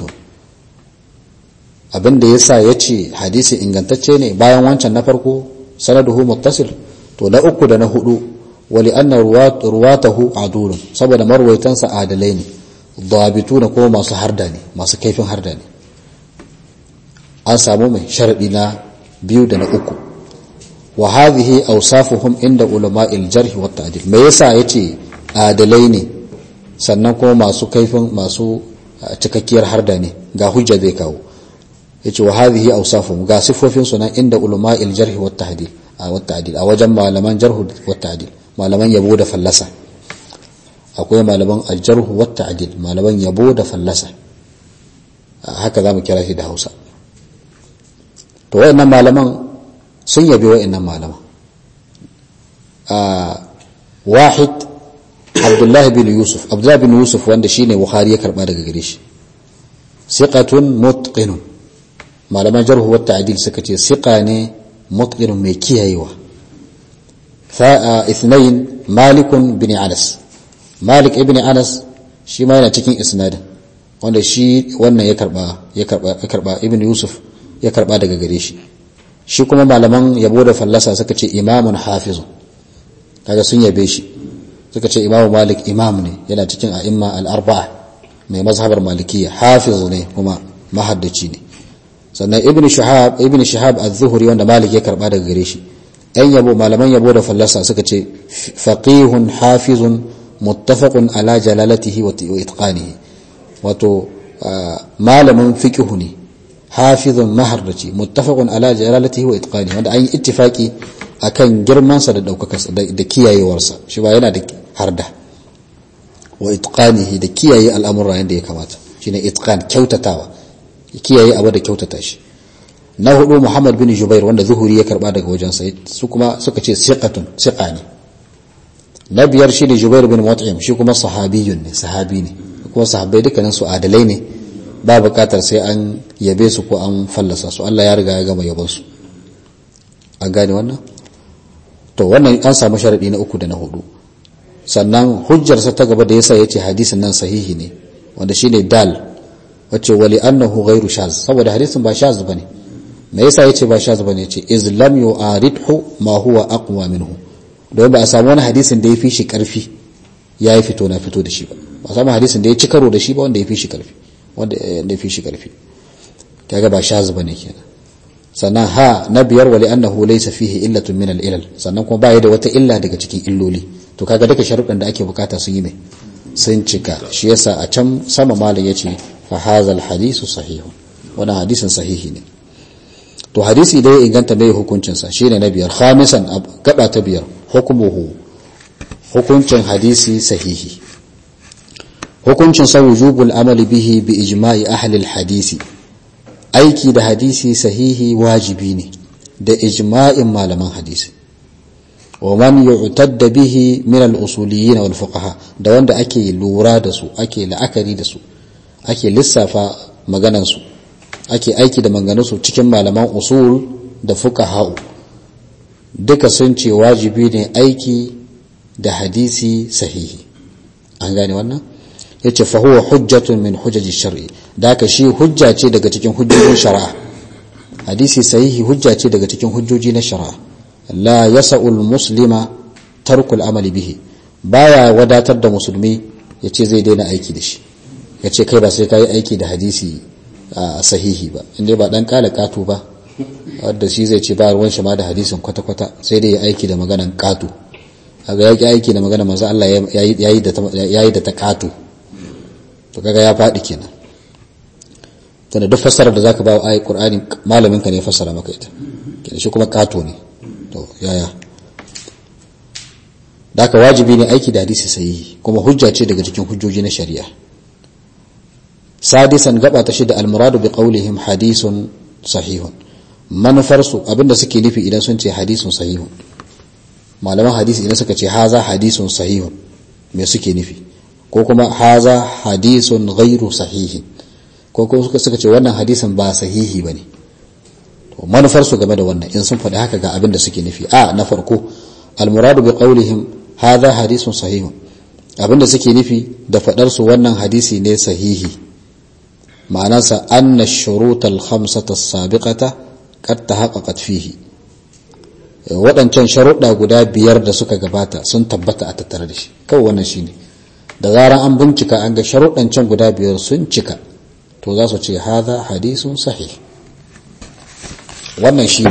abinda yasa yace hadisi ingantacce ne bayan wancan na farko sanaduhu muttasil to na uku da na hudu wali anna ruwatahu adulun saboda marwaitansa adalai ne dhabituna ko masu harda ne masu kaifin harda ne an samu mai sharadi na biyu da na uku wa hadhihi awsafuhum inda ulama'il jarh wa ta'dil me yasa yace adalai ne sannan kuma masu kaifin masu cikakkiyar harda ne ga hujja zai kawo yace wa hadhihi awsafuhum ga sifofin su nan inda ulama'il jarh wa ta'dil wa ta'dil a wajen malaman jarh wa ta'dil malaman yabo da fallasa akwai malaman al-jarh wa ta'dil malaman yabo da fallasa haka zamu kira shi da Hausa to wayannan malaman sun yabe wa'annan malama wahid Abdullah bin Yusuf Abdullah bin Yusuf wanda shine Bukhari ya karba daga gare shi siqatun mutqinun malaman jarh wa ta'dil suka ce siqa ne mutqin mai kiyayewa. fa ithnain malik bin anas malik ibn anas shi ma yana cikin isnadin wanda shi wannan ya karba ya karba ya karba ibn yusuf ya karba daga gare shi shi kuma malaman yabo da fallasa suka ce imamun hafizu kaga sun yabe shi suka ce imamu malik imam ne yana cikin a'imma al-arba'a mai mazhabar malikiyya hafizu ne kuma mahaddaci ne. sannan ibn shihab ibn shihab az-zuhri wanda malik ya karba daga gare shi ɗan yabo malaman yabo da fallasa suka ce faqihun hafizun muttafaqun ala jalalatihi wa itqanihi wato malamin fiqh ne hafizun maharraci muttafaqun ala jalalatihi wa itqanihi wanda an yi ittifaki akan girman sa da daukakar da kiyayewar sa shi ba yana da harda wa itqanihi da kiyaye al'amuran yanda ya kamata shine itqan kyautatawa kiyaye abu da kyautata shi. na hudu Muhammad bin Jubair wanda Zuhuri ya karba daga wajen sa su kuma suka ce siqatun siqa ne. na biyar shine Jubair bin Mut'im shi kuma sahabiyun ne sahabi ne kuma sahabbai dukkanin su adalai ne ba bukatar sai an yabe su ko an fallasa su Allah ya riga ya gama yabon su an gane wannan to wannan an samu sharadi na uku da na hudu. sannan hujjar sa ta gaba da yasa yace hadisin nan sahihi ne wanda shine dal wace wali annahu ghairu shaz saboda hadisin ba shaz bane. me yasa yace ba shaz bane yace iz lam yu'aridhu ma huwa aqwa minhu don ba a samu wani hadisin da yafi shi karfi yayi fito na fito da shi ba ba samu hadisin da ya ci karo da shi ba wanda yafi shi karfi wanda yafi shi karfi kaga ba shaz bane kenan. sannan ha na biyar wali annahu laysa fihi illatun min al-ilal sannan kuma ba ya da wata illa daga cikin illoli to kaga duka sharuɗan da ake bukata sun yi mai sun cika shi yasa a can sama malam yace fa hazal hadisu sahihun wannan hadisin sahihi ne. to hadisi da ya inganta mai hukuncin sa shine na biyar khamisan gaba ta biyar hukmuhu hukuncin hadisi sahihi hukuncin sa wujubul amali bihi bi ijma'i ahli al-hadisi aiki da hadisi sahihi wajibi ne da ijma'in malaman hadisi wa man yu'tadda bihi min al-usuliyyin wal fuqaha da wanda ake lura da su ake la'akari da su ake lissafa maganan su ake aiki da maganganun su cikin malaman usul da fuqaha duka sun ce wajibi ne aiki da hadisi sahihi an gane wannan yace fa huwa hujjatun min hujaji shar'i daka shi hujja ce daga cikin hujjojin shari'a hadisi sahihi hujja ce daga cikin hujjoji na shari'a la yasa'ul muslima tarkul amali bihi baya wadatar da musulmi yace zai daina aiki da shi yace kai ba sai kai aiki da hadisi sahihi ba inda ba dan kala katu ba wanda shi zai ce ba ruwan shi ma da hadisin kwata kwata sai dai ya aiki da maganan katu kaga yaki aiki da maganar manzo Allah yayi yayi da yayi da ta katu to kaga ya fadi kenan tunda duk fassarar da zaka ba wa ayatul Qur'ani malamin ka ne fassara maka ita kenan shi kuma kato ne to yaya daka wajibi ne aiki da hadisi sahihi kuma hujja ce daga cikin hujjoji na shari'a. sadisan gaba ta shida al-muradu bi qawlihim hadithun sahihun manufarsu abinda suke nufi idan sun ce hadithun sahihun malaman hadisi idan suka ce haza hadithun sahihun me suke nufi ko kuma haza hadithun ghairu sahihin ko kuma suka ce wannan hadisin ba sahihi bane to manufar su game da wannan in sun faɗi haka ga abin da suke nufi a na farko almuradu bi qawlihim hadha hadithun sahihun abinda suke nufi da faɗar su wannan hadisi ne sahihi ma'anarsa anna ash-shurut al-khamsata as-sabiqata qad tahaqqaqat fihi waɗancan sharuɗa guda biyar da suka gabata sun tabbata a tattare da shi kawai wannan shine da zaran an bincika an ga sharuɗan can guda biyar sun cika to za su ce hadha hadithun sahih wannan shine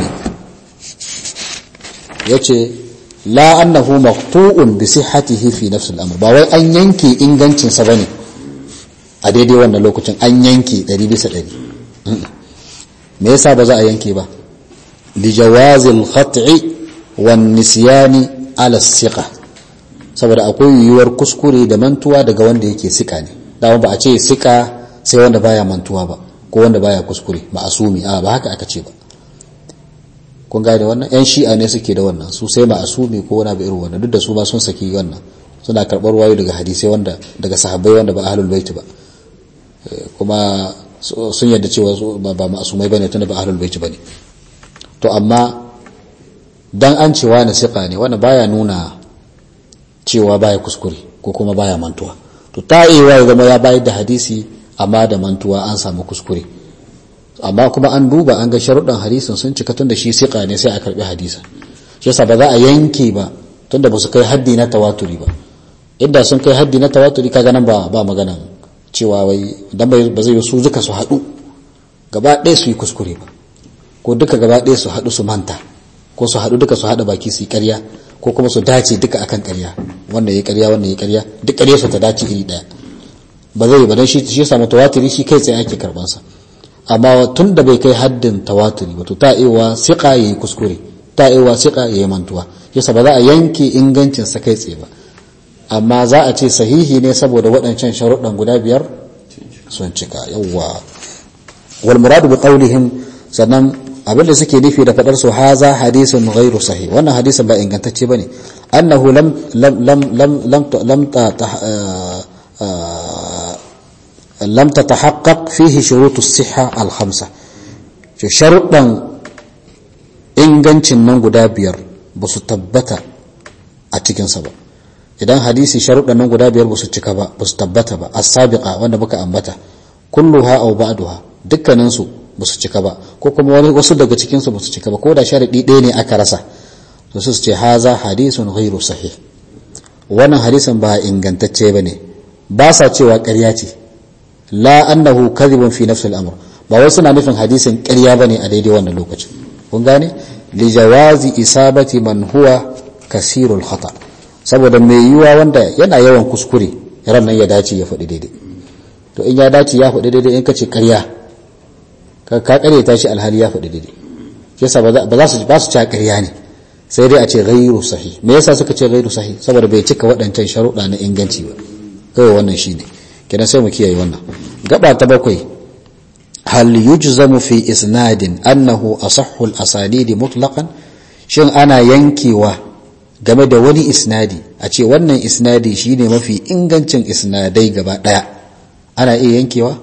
yace la annahu maqtu'un bi sihhatihi fi nafs al-amr ba wai an yanke ingancin sa bane a daidai wannan lokacin an yanke ɗari bisa ɗari me yasa ba za a yanke ba li jawazil khat'i wan nisyani ala siqa saboda akwai yiwuwar kuskure da mantuwa daga wanda yake sika ne dama ba a ce sika sai wanda baya mantuwa ba ko wanda baya kuskure ma'asumi a ba haka aka ce ba kun ga da wannan yan shi'a ne suke da wannan su sai ma'asumi ko wani abu irin wannan duk da su ba sun saki wannan suna karbar wayo daga hadisi wanda daga sahabbai wanda ba ahlul bait ba kuma sun yarda cewa ba ma'asumai bane tunda ba ahlul bait bane. To amma dan an cewa na siqa ne wannan baya nuna cewa baya kuskure ko kuma baya mantuwa. To ta iya ya zama ya bayar da hadisi amma da mantuwa an samu kuskure, amma kuma an duba an ga sharuɗan hadisin sun cika tunda shi siqa ne sai a karbi hadisin. Shi yasa ba za a yanke ba tunda ba su kai haddi na tawaturi ba. Idan sun kai haddi na tawaturi kaga nan ba ba magana cewa wai dan ba zai su duka su haɗu gaba ɗaya su yi kuskure ba, ko duka gaba ɗaya su haɗu su manta, ko su haɗu duka su haɗa baki su yi ƙarya, ko kuma su dace duka akan ƙarya, wannan yayi ƙarya wannan yayi ƙarya, duk ƙarya su ta dace iri ɗaya. Ba zai ba dan shi shi yasa tawaturi shi kai tsaye ake karban sa. Amma tun da bai kai haddin tawaturi ba to ta iwa siqa yayi kuskure, ta iwa siqa yayi mantuwa, yasa ba za a yanke ingancin sa kai tsaye ba, amma za a ce sahihi ne saboda waɗancan sharuɗan guda biyar sun cika. Yawwa wal muradu bi qawlihim, sannan abinda suke nufi da fadar su haza hadisun ghairu sahih, wannan hadisin ba ingantacce bane. Annahu lam lam lam lam lam lam ta lam tatahaqqaq fihi shurut as-sihha al-khamsa, sharuɗan ingancin nan guda biyar ba su tabbata a cikin sa ba. Idan hadisi sharuɗan nan guda biyar ba su cika ba, ba su tabbata ba, as-sabiqa wanda muka ambata, kulluha aw ba'daha, dukkanin su ba su cika ba, ko kuma wani wasu daga cikin su ba su cika ba, ko da sharadi ɗaya ne aka rasa, to su ce haza hadisun ghairu sahih, wannan hadisin ba ingantacce bane. Ba sa cewa ƙarya ce, la annahu kadhibun fi nafsi al-amr, ba wai suna nufin hadisin ƙarya bane a daidai wannan lokacin. Kun gane li jawazi isabati man huwa kasirul khata, saboda mai yiwa wanda yana yawan kuskure ran nan ya dace ya faɗi daidai. To in ya dace ya faɗi daidai, in kace ƙarya ka ka ƙarya ta shi alhali ya faɗi daidai, yasa ba za su ba su ci ƙarya ne, sai dai a ce ghairu sahih. Me yasa suka ce ghairu sahih? Saboda bai cika waɗancan sharuɗa na inganci ba. Kai wannan shine kenan, sai mu kiyaye wannan. Gaba ta bakwai, hal yujzamu fi isnadin annahu asahhu al-asanidi mutlaqan, shin ana yankewa game da wani isnadi a ce wannan isnadi shine mafi ingancin isnadai gaba daya, ana iya yankewa?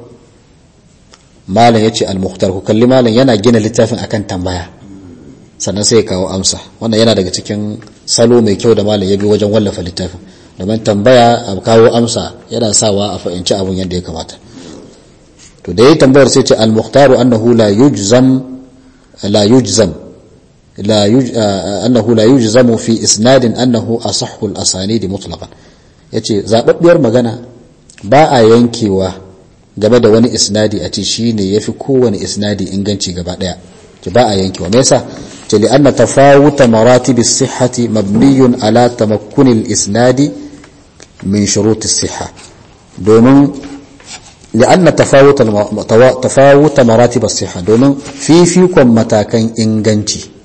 Malam yace al-mukhtar, ku kalli malam yana gina littafin akan tambaya sannan sai ya kawo amsa. Wannan yana daga cikin salo mai kyau da malam ya bi wajen wallafa littafin, domin tambaya a kawo amsa yana sawa a fahimci abun yadda ya kamata. To da yayi tambayar sai ce al-mukhtar annahu la yujzam la yujzam لا يج... أنه لا يجزم في إسناد أنه أصح الأسانيد مطلقا. yace zababbiyar magana ba a yankewa game da wani isnadi a ce shine yafi kowane isnadi inganci gaba daya, ce ba a yankewa. Me yasa? ce li anna tafawuta maratib as-sihhati mabniyun ala tamakkun al-isnadi min shurut as-sihha, domin li anna tafawuta tafawuta maratib as-sihha, domin fifikon matakan inganci,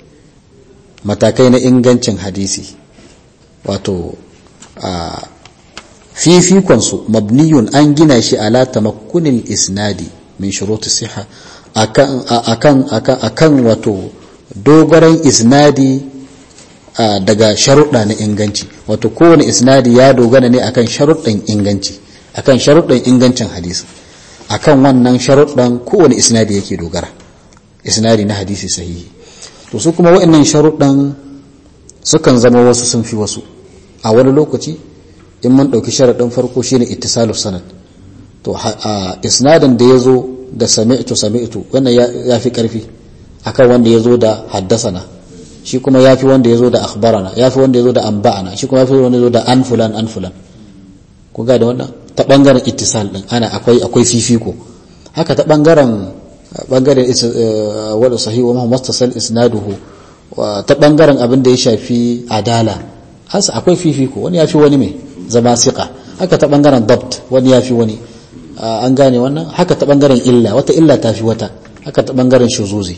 matakai na ingancin hadisi, wato a fifikonsu mabniyun an gina shi ala tamakkunin isnadi min shuruti siha, akan akan akan akan wato dogaran isnadi daga sharuɗa na inganci. Wato kowane isnadi ya dogara ne akan sharuɗan inganci, akan sharuɗan ingancin hadisi, akan wannan sharuɗan kowane isnadi yake dogara, isnadi na hadisi sahihi. To su kuma waɗannan sharuɗan sukan zama wasu sun fi wasu. A wani lokaci in mun ɗauki sharaɗin farko shine ittisalus sanad, to a isnadin da yazo da sami'tu sami'tu wannan ya fi ƙarfi akan wanda yazo da haddasana, shi kuma yafi wanda yazo da akhbarana, yafi wanda yazo da anba'ana, shi kuma yafi wanda yazo da an fulan an fulan. Ku ga da wannan ta bangaren ittisal din ana akwai akwai fifiko. Haka ta bangaren bangaren wal sahih wa mustasal isnaduhu, ta bangaren abin da ya shafi adala hasa akwai fifiko, wani yafi wani mai zama siqa. Haka ta bangaren dabt wani yafi wani, an gane wannan. Haka ta bangaren illa, wata illa tafi wata. Haka ta bangaren shuzuzi.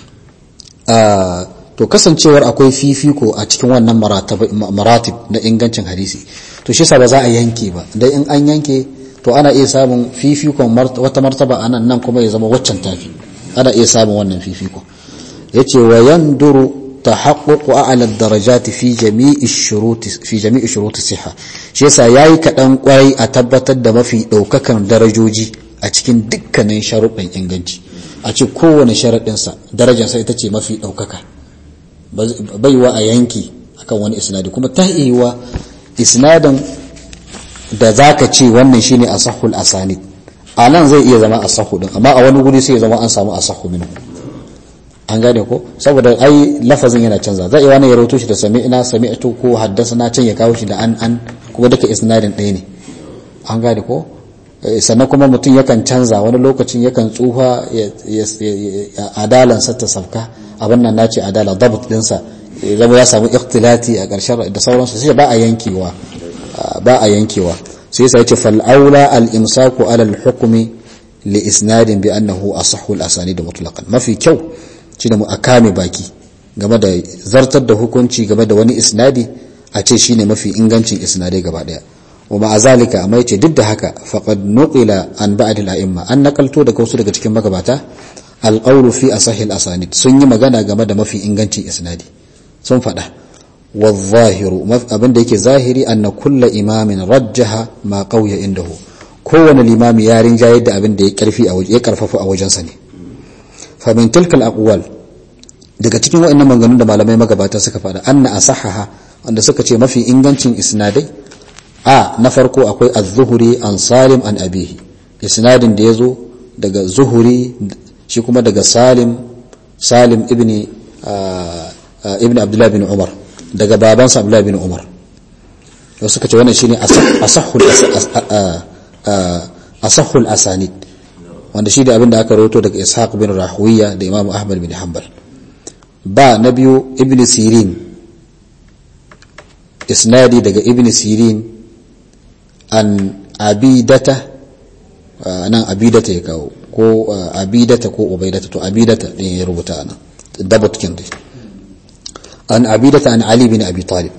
To kasancewar akwai fifiko a cikin wannan maratib na ingancin hadisi, to shi sa ba za a yanke ba. Dan in an yanke to ana iya samun fifikon wata martaba anan nan kuma ya zama waccan tafi, ana iya samun wannan fifikon. yace wa yanduru tahaqququ a'la ad-darajat fi jami'i ash-shurut fi jami'i shurut as-sihha, shi yasa yayi kadan kwai a tabbatar da mafi daukakan darajoji a cikin dukkanin sharuɗin inganci, a ce kowane sharaɗinsa darajarsa ita ce mafi ɗaukaka, baiwa a yanki akan wani isnadi. kuma ta iya isnadin da zaka ce wannan shine asahhul asanid, a nan zai iya zama asahhu din, amma a wani guri sai ya zama an samu asahhu minhu. an gane ko, saboda ai lafazin yana canza, zai iya wani ya rawaito shi da sami'na sami'tu ko haddathana, can ya kawo shi da an an kuma duka isnadin ɗaya ne. an gane ko, sannan kuma mutum yakan canza, wani lokacin yakan tsufa adalansa ta sauka, abin nan nace adala dabt dinsa zama ya samu ikhtilati a ƙarshen da sauransu, sai ba a yankewa ba a yankewa sai sai yace fal aula al imsaku ala al hukmi li isnadin bi annahu asahhu al asanid mutlaqan. mafi kyau shine mu akame baki game da zartar da hukunci game da wani isnadi a ce shine mafi ingancin isnadai gaba daya. wa ma'a zalika, amma yace duk da haka faqad nuqila an ba'd al-a'imma, an nakalto daga wasu daga cikin magabata al-qawlu fi asahhi al-asanid, sun yi magana game da mafi ingancin isnadi, sun fada wa zahiru, abinda yake zahiri anna kullu imamin rajjaha ma qawiya indahu, kowane limami ya rinjaye da abinda ya karfi a waje ya karfafa a wajensa ne. fa min tilka al-aqwal, daga cikin wa'annan maganganun da malamai magabata suka fada, anna asahhaha, wanda suka ce mafi ingancin isnadai, a na farko akwai az-zuhri an salim an abihi, isnadin da yazo daga zuhuri shi kuma daga salim salim ibni ibn abdullah bin umar, daga babansa abdullah bin umar. wasu suka ce wannan shine asahhul asahhul asanid, wanda shi da abinda aka rawaito daga ishaq bin rahuwiya da imam ahmad bin hanbal. ba na biyu ibn sirin, isnadi daga ibn sirin an abidata, nan abidata ya kawo ko abidata ko ubaidata, to abidata din ya rubuta ana dabat kin dai, an abidata an ali bin abi talib,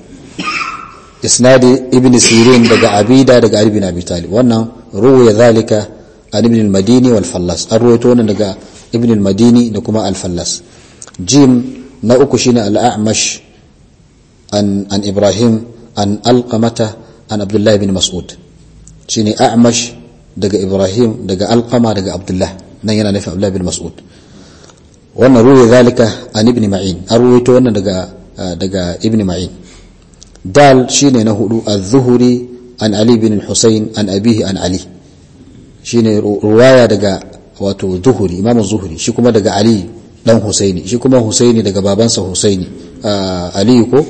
isnadi ibn sirin daga abida daga ali bin abi talib. wannan ruwaya zalika an ibn al-madini wal fallas, an ruwaito wannan daga ibn al-madini da kuma al-fallas. jim na uku shine al-a'mash an an ibrahim an alqamata an abdullah bin mas'ud, shine a'mash daga ibrahim daga alqama daga abdullah, nan yana nufin abdullah bin mas'ud. wannan ruwaya zalika an ibn ma'in, an ruwaito wannan daga daga ibn ma'in. dal shine na hudu az-zuhri an ali bin al-husayn an abihi an ali, shine ruwaya daga wato zuhri, imam az-zuhri shi kuma daga ali dan husaini, shi kuma husaini daga babansa husaini, ali ko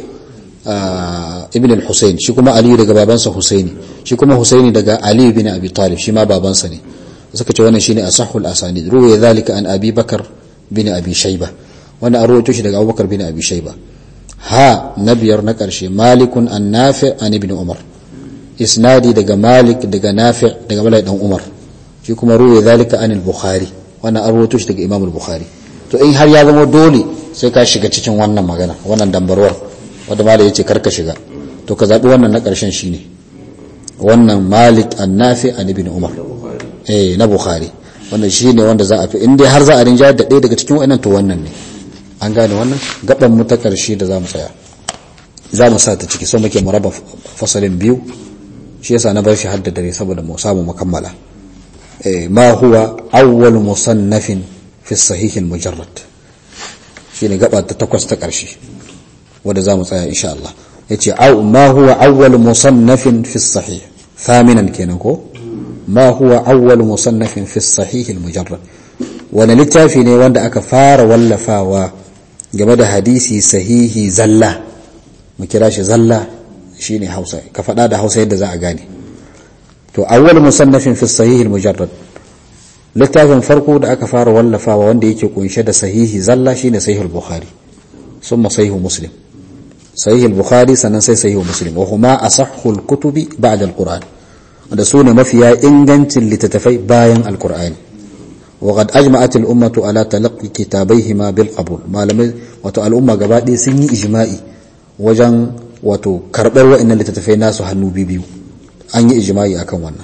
ibn al-husayn, shi kuma ali daga babansa husaini, shi kuma husaini daga ali bin abi talib, shi ma babansa ne. suka ce wannan shine asahhul asanid. ruwaya zalika an abi bakar bin abi shayba, wannan an rawaito shi daga abubakar bin abi shayba. ha na biyar na karshe malikun an nafi' an ibn umar, isnadi daga malik daga nafi' daga malai dan umar, shi kuma ruwaya zalika an al-bukhari, wannan an rawaito shi daga imam al-bukhari. to in har ya zama dole sai ka shiga cikin wannan magana, wannan dambarwar wanda malai yace karka shiga, to ka zabi wannan na karshen shine wannan malik an-nafi' an ibn umar, eh na bukhari, wannan shine wanda za a fi, in dai har za a rinjayar da ɗaya daga cikin wannan to wannan ne. an gane wannan gaban mu ta karshe da zamu tsaya, zamu sa ta ciki, so muke mu raba fasalin biyu, shi yasa na bar shi hadda dare saboda mu samu mukammala. eh ma huwa awwal musannafin fi sahih al-mujarrad, shine gaba ta takwas ta karshe wanda zamu tsaya insha Allah. yace aw ma huwa awwal musannafin fi sahih, thaminan kenan ko, ma huwa awwal musannafin fi sahih al-mujarrad, wani littafi ne wanda aka fara wallafawa game da hadisi sahihi zalla, mu kira shi zalla, shine Hausa, ka faɗa da Hausa yadda za a gane. to awwal musannafin fi sahih al-mujarrad, littafin farko da aka fara wallafawa wanda yake kunshe da sahihi zalla shine sahih al-bukhari, summa sahih muslim, sahih al-bukhari sannan sai sahih muslim, wa huma asahhul kutubi ba'da al-quran, da sune mafiya ingancin littattafai bayan al-qur'ani. wa qad ajma'at al-ummatu ala talaqqi kitabayhima bil qabul, malamai wato al-umma gabaɗaya sun yi ijma'i wajen wato karbar wa'annan littattafai nasu hannu biyu, an yi ijma'i akan wannan.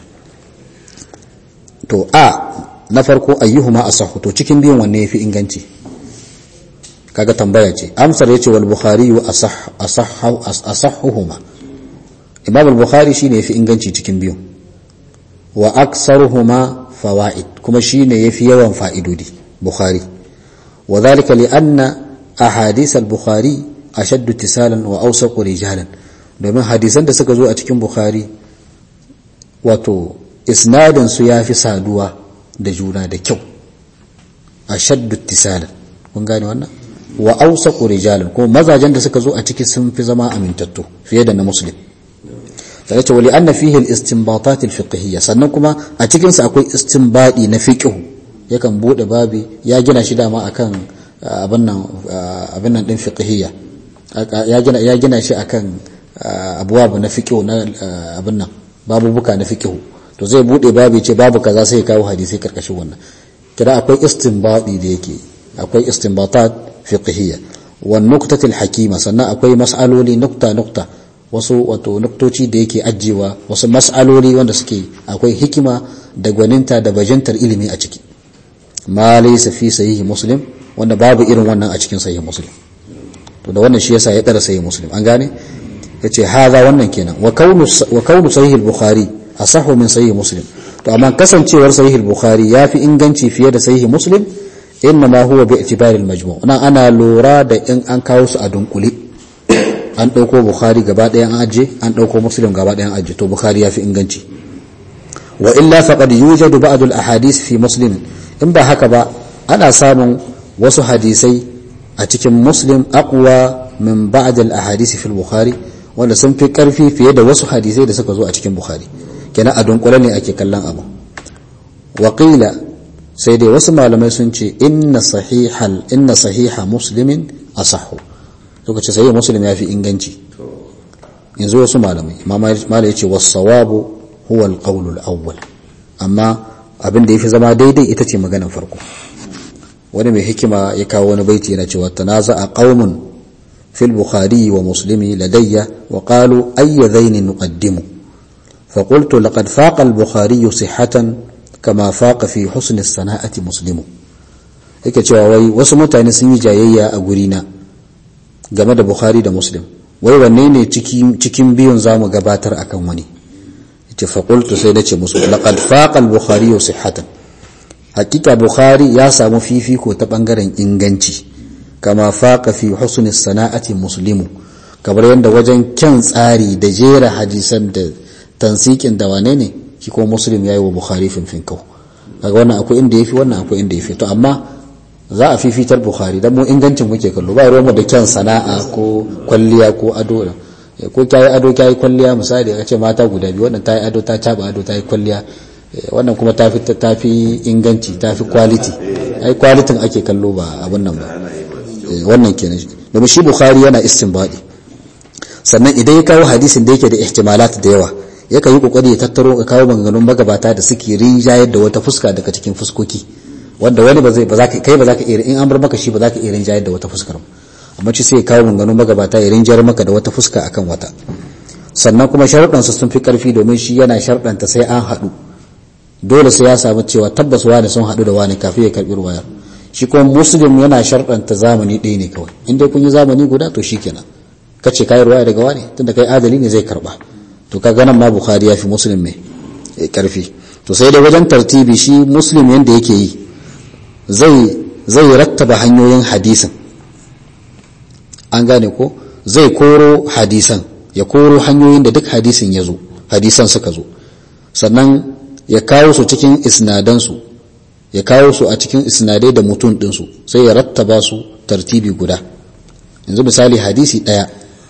to a na farko ayyuhuma asahhu, to cikin biyun wanne yafi inganci? kaga tambaya ce. amsar yace wal bukhari asah asahhu asahhuhuma, imam al bukhari shine yafi inganci cikin biyun. wa aktsaruhuma fawaid kuma shine yafi yawan fa'idodi bukhari wa dhalika li anna ahadith al-bukhari ashaddu ittisalan wa awsaqu rijalan domin hadisan da suka zo a cikin bukhari wato isnadin su yafi saduwa da juna da kyau ashaddu ittisalan kun gane wannan wa awsaqu rijalan kuma mazajen da suka zo a ciki sun fi zama amintattu fiye da na muslim sai ce wali anna fihi al-istinbatat al-fiqhiyya sannan kuma a cikin sa akwai istinbadi na fiqh yakan bude babi ya gina shi dama akan abin nan abin nan din fiqhiyya ya gina ya gina shi akan abwab na fiqh na abin nan babubuka na fiqh to zai bude babi ce babu kaza sai ya kawo hadisi karkashin wannan kira akwai istinbadi da yake akwai istinbatat fiqhiyya wa nuqtatil hakima sannan akwai mas'aloli nukta nukta wasu wato nuktoci da yake ajiyewa wasu mas'aloli wanda suke akwai hikima da gwaninta da bajintar ilimi a ciki ma laysa fi sahih muslim wanda babu irin wannan a cikin sahih muslim to da wannan shi yasa ya dara sahih muslim an gane yace haza wannan kenan wa kaunu wa kaunu sahih al-bukhari asahhu min sahih muslim to amma kasancewar sahih al-bukhari yafi inganci fiye da sahih muslim inma huwa bi i'tibari al-majmu' nan ana lura da in an kawo su a dunkule an dauko bukhari gaba daya an aje an dauko muslim gaba daya an aje to bukhari yafi inganci wa illa faqad yujadu ba'd al-ahadith fi muslim in ba haka ba ana samun wasu hadisai a cikin muslim aqwa min ba'd al-ahadith fi al-bukhari wanda sun fi karfi fiye da wasu hadisai da suka zo a cikin bukhari kenan a dunkule ne ake kallon abu wa qila sai dai wasu malamai sun ce inna sahihal inna sahiha muslimin asahhu lokaci sai muslim ya fi inganci yanzu wasu malamai malai yace was-sawabu huwa al-qawl al-awwal amma abin da yafi zama daidai ita ce maganar farko wani mai hikima ya kawo wani baiti yana cewa tanaza'a qaumun fil bukhari wa muslimi ladayya wa qalu ayya dhayn nuqaddimu fa qultu laqad faqa al-bukhari sihhatan kama faqa fi husn as-sana'ati muslimu yake cewa wai wasu mutane sun yi jayayya a gurina game da bukhari da muslim wai wanne ne cikin cikin biyun zamu gabatar akan wani yace fa qultu sai nace musu laqad faqa al-bukhari sihhatan hakika bukhari ya samu fifiko ta bangaren inganci kama faqa fi husn as-sana'ati muslimu kamar yanda wajen kyan tsari da jera hadisan da tansikin da wane ne shi ko muslim yayi wa bukhari finfinkau kaga wannan akwai inda yafi wannan akwai inda yafi to amma za a fifitar bukhari dan mu ingancin muke kallo ba ruwan mu da kyan sana'a ko kwalliya ko ado ko kai ado kai kwalliya misali kace mata guda biyu wannan tayi ado ta caba ado tayi kwalliya wannan kuma tafi tafi inganci tafi quality ai quality ake kallo ba abun nan ba wannan kenan domin shi bukhari yana istinbadi sannan idan ya kawo hadisin da yake da ihtimalat da yawa yakan yi kokari ya tattaro ya kawo maganganun magabata da suke rinjayar da wata fuska daga cikin fuskoki wanda wani ba zai ba za ka kai ba za ka iya in an bar maka shi ba za ka iya rinjayar da wata fuskar amma shi sai ya kawo maganganun magabata ya rinjayar maka da wata fuska akan wata sannan kuma sharuɗan su sun fi karfi domin shi yana sharuɗanta sai an haɗu dole sai ya samu cewa tabbas wani sun haɗu da wani kafin ya karɓi ruwayar shi kuma muslim yana sharuɗanta zamani ɗaya ne kawai in dai kun yi zamani guda to shikenan kace kai ruwaya daga wani tunda kai adali ne zai karba to kaga nan ma bukhari ya fi muslim mai karfi to sai da wajen tartibi shi muslim yanda yake yi zai zai rattaba hanyoyin hadisin an gane ko zai koro hadisan ya koro hanyoyin da duk hadisin ya zo hadisan suka zo sannan ya kawo su cikin isnadan su ya kawo su a cikin isnadai da mutun din su sai ya rattaba su tartibi guda yanzu misali hadisi daya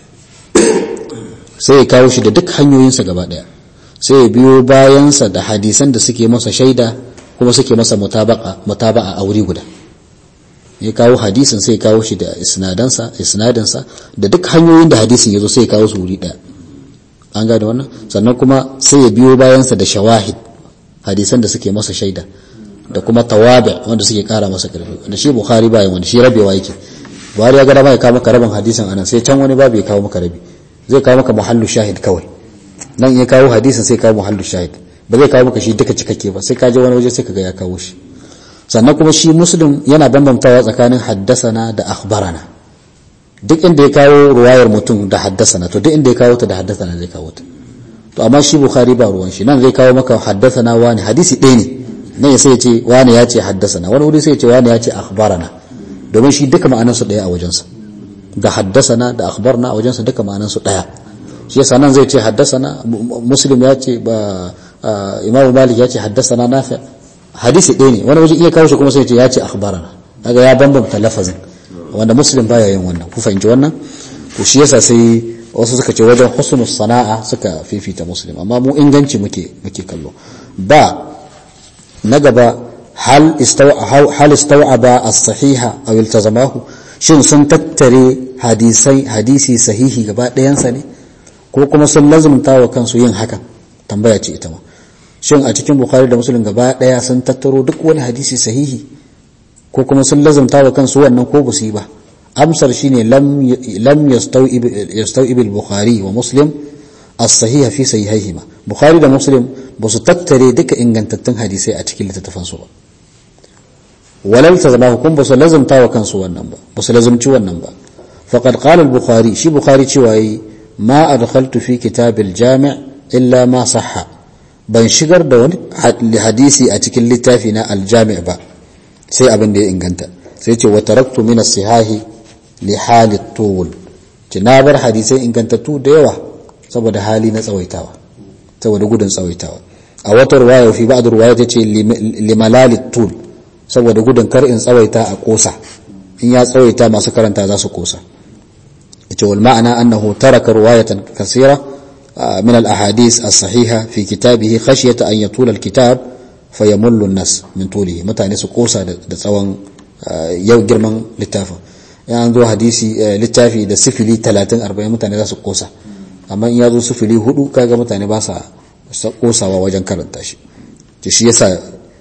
sai ya kawo shi da duk hanyoyinsa gaba daya sai ya biyo bayansa da hadisan da suke masa shaida kuma suke masa mutaba'a mutaba'a a wuri guda ya kawo hadisin sai ya kawo shi da isnadansa isnadansa da duk hanyoyin da hadisin yazo sai ya kawo su wuri daya an gane wannan sannan kuma sai ya biyo bayansa da shawahid hadisan da suke masa shaida da kuma tawabi wanda suke kara masa karfi wanda shi bukhari bayan wanda shi rabewa yake buhari ya ga da mai kawo maka rabin hadisin anan sai can wani babu ya kawo maka rabi zai kawo maka muhallu shahid kawai nan ya kawo hadisin sai kawo muhallu shahid ba zai kawo maka shi duka cikakke ba sai ka je wani waje sai kaga ya kawo shi sannan kuma shi muslim yana bambantawa tsakanin haddasana da akhbarana duk inda ya kawo ruwayar mutum da haddasana to duk inda ya kawo ta da haddasana zai kawo ta to amma shi bukhari ba ruwan shi nan zai kawo maka haddasana wani hadisi ɗaya ne nan sai ya ce wani ya ce haddasana, wani wuri sai ya ce wani ya ce akhbarana, domin shi duka ma'anarsu daya a wajensa, da haddasana da akhbarna a wajensa duka ma'anarsu daya. shi yasa nan zai ce haddasana, Muslim ya ce ba, Imam Malik ya ce haddasana Nafi, hadisi ɗaya ne. Wani waje iya kawo shi kuma sai ya ce ya ce akhbarana, kaga ya bambanta lafazin, wanda Muslim baya yin wannan. Ku fahimci wannan? To shi yasa sai wasu suka ce wajen husnus sana'a suka fifita Muslim, amma mu inganci muke muke kallo. Ba na gaba, hal istawa hal istaw'aba as-sahiha aw iltazamahu, shin sun tattare hadisai hadisi sahihi gaba ɗayansa ne ko kuma sun lazumta wa kansu yin hakan? Tambaya ce ita ma. Shin a cikin Bukhari da Muslim gaba ɗaya sun tattaro duk wani hadisi sahihi ko kuma sun lazumta wa kansu wannan ko ba su yi ba? Amsar shine lam lam yastaw'ib yastaw'ib al-Bukhari wa Muslim as-sahiha fi sahihayhima. Bukhari da Muslim ba su tattare duka ingantattun hadisai a cikin littattafan su ba. Walal tazama hukum ba su lazumta wa kansu wannan ba, ba su lazumci wannan ba. Faqad qala al-Bukhari, shi Bukhari cewa yi ma adkhaltu fi kitab al-Jami' illa ma sahha, ban shigar da wani hadisi a cikin littafi na al-Jami' ba sai abin da ya inganta. Sai ce wa taraktu min as-sihahi li hali at-tul, bar hadisai ingantattu da yawa saboda hali na tsawaitawa, saboda gudun tsawaitawa. A wata riwaya fi ba'd riwaya tace li malal at-tul, saboda gudun kar in tsawaita a kosa, in ya tsawaita masu karanta za su kosa. yace wal ma'ana annahu taraka riwayatan kaseera min al-ahadith as-sahiha fi kitabihi khashyata an yatula al-kitab fayamullu an-nas min tulihi, mutane su kosa da tsawon yau girman littafin. yan zo hadisi littafi da sifili talatin arba'in mutane za su kosa, amma in ya zo sifili hudu kaga mutane ba sa kosawa wajen karanta shi. to shi yasa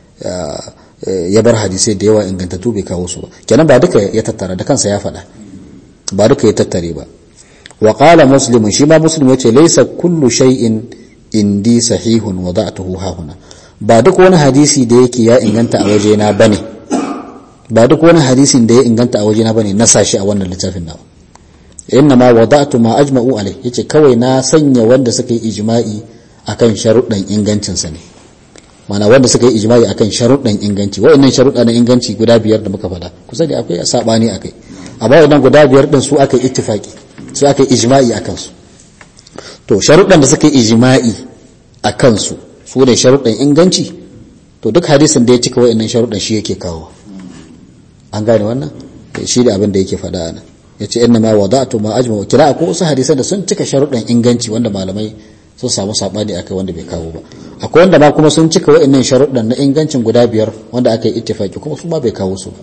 ya bar hadisai da yawa ingantattu bai kawo su ba. Kenan ba duka ya tattara, da kansa ya faɗa ba duka ya tattare ba. wa qala Muslim, shi ma Muslim yace laysa kullu shay'in indi sahihun wada'tuhu hahuna, ba duk wani hadisi da yake ya inganta a wajena bane ba duk wani hadisin da ya inganta a wajena bane na sashi a wannan littafin nawa. inna ma wada'tu ma ajma'u alai, yace kawai na sanya wanda suka yi ijma'i akan sharuɗan ingancin sa ne, mana wanda suka yi ijma'i akan sharuɗan inganci. wa'annan sharuɗa na inganci guda biyar da muka faɗa, kusa da akwai sabani akai, amma idan guda biyar din su aka yi ittifaki, su aka yi ijma'i akan su. to sharuɗan da suka yi ijma'i akan su su ne sharuɗan inganci, to duk hadisin da ya cika wa'annan sharuɗan shi yake kawo. an gane wannan? shi da abin da yake faɗa ana, yace inna ma wada'tu ma ajma'u, kira ko wasu hadisan da sun cika sharuɗan inganci wanda malamai sun samu sabani akai wanda bai kawo ba. akwai wanda ma kuma sun cika wa'annan sharuɗan na ingancin guda biyar wanda aka yi ittifaki kuma su ma bai kawo su ba.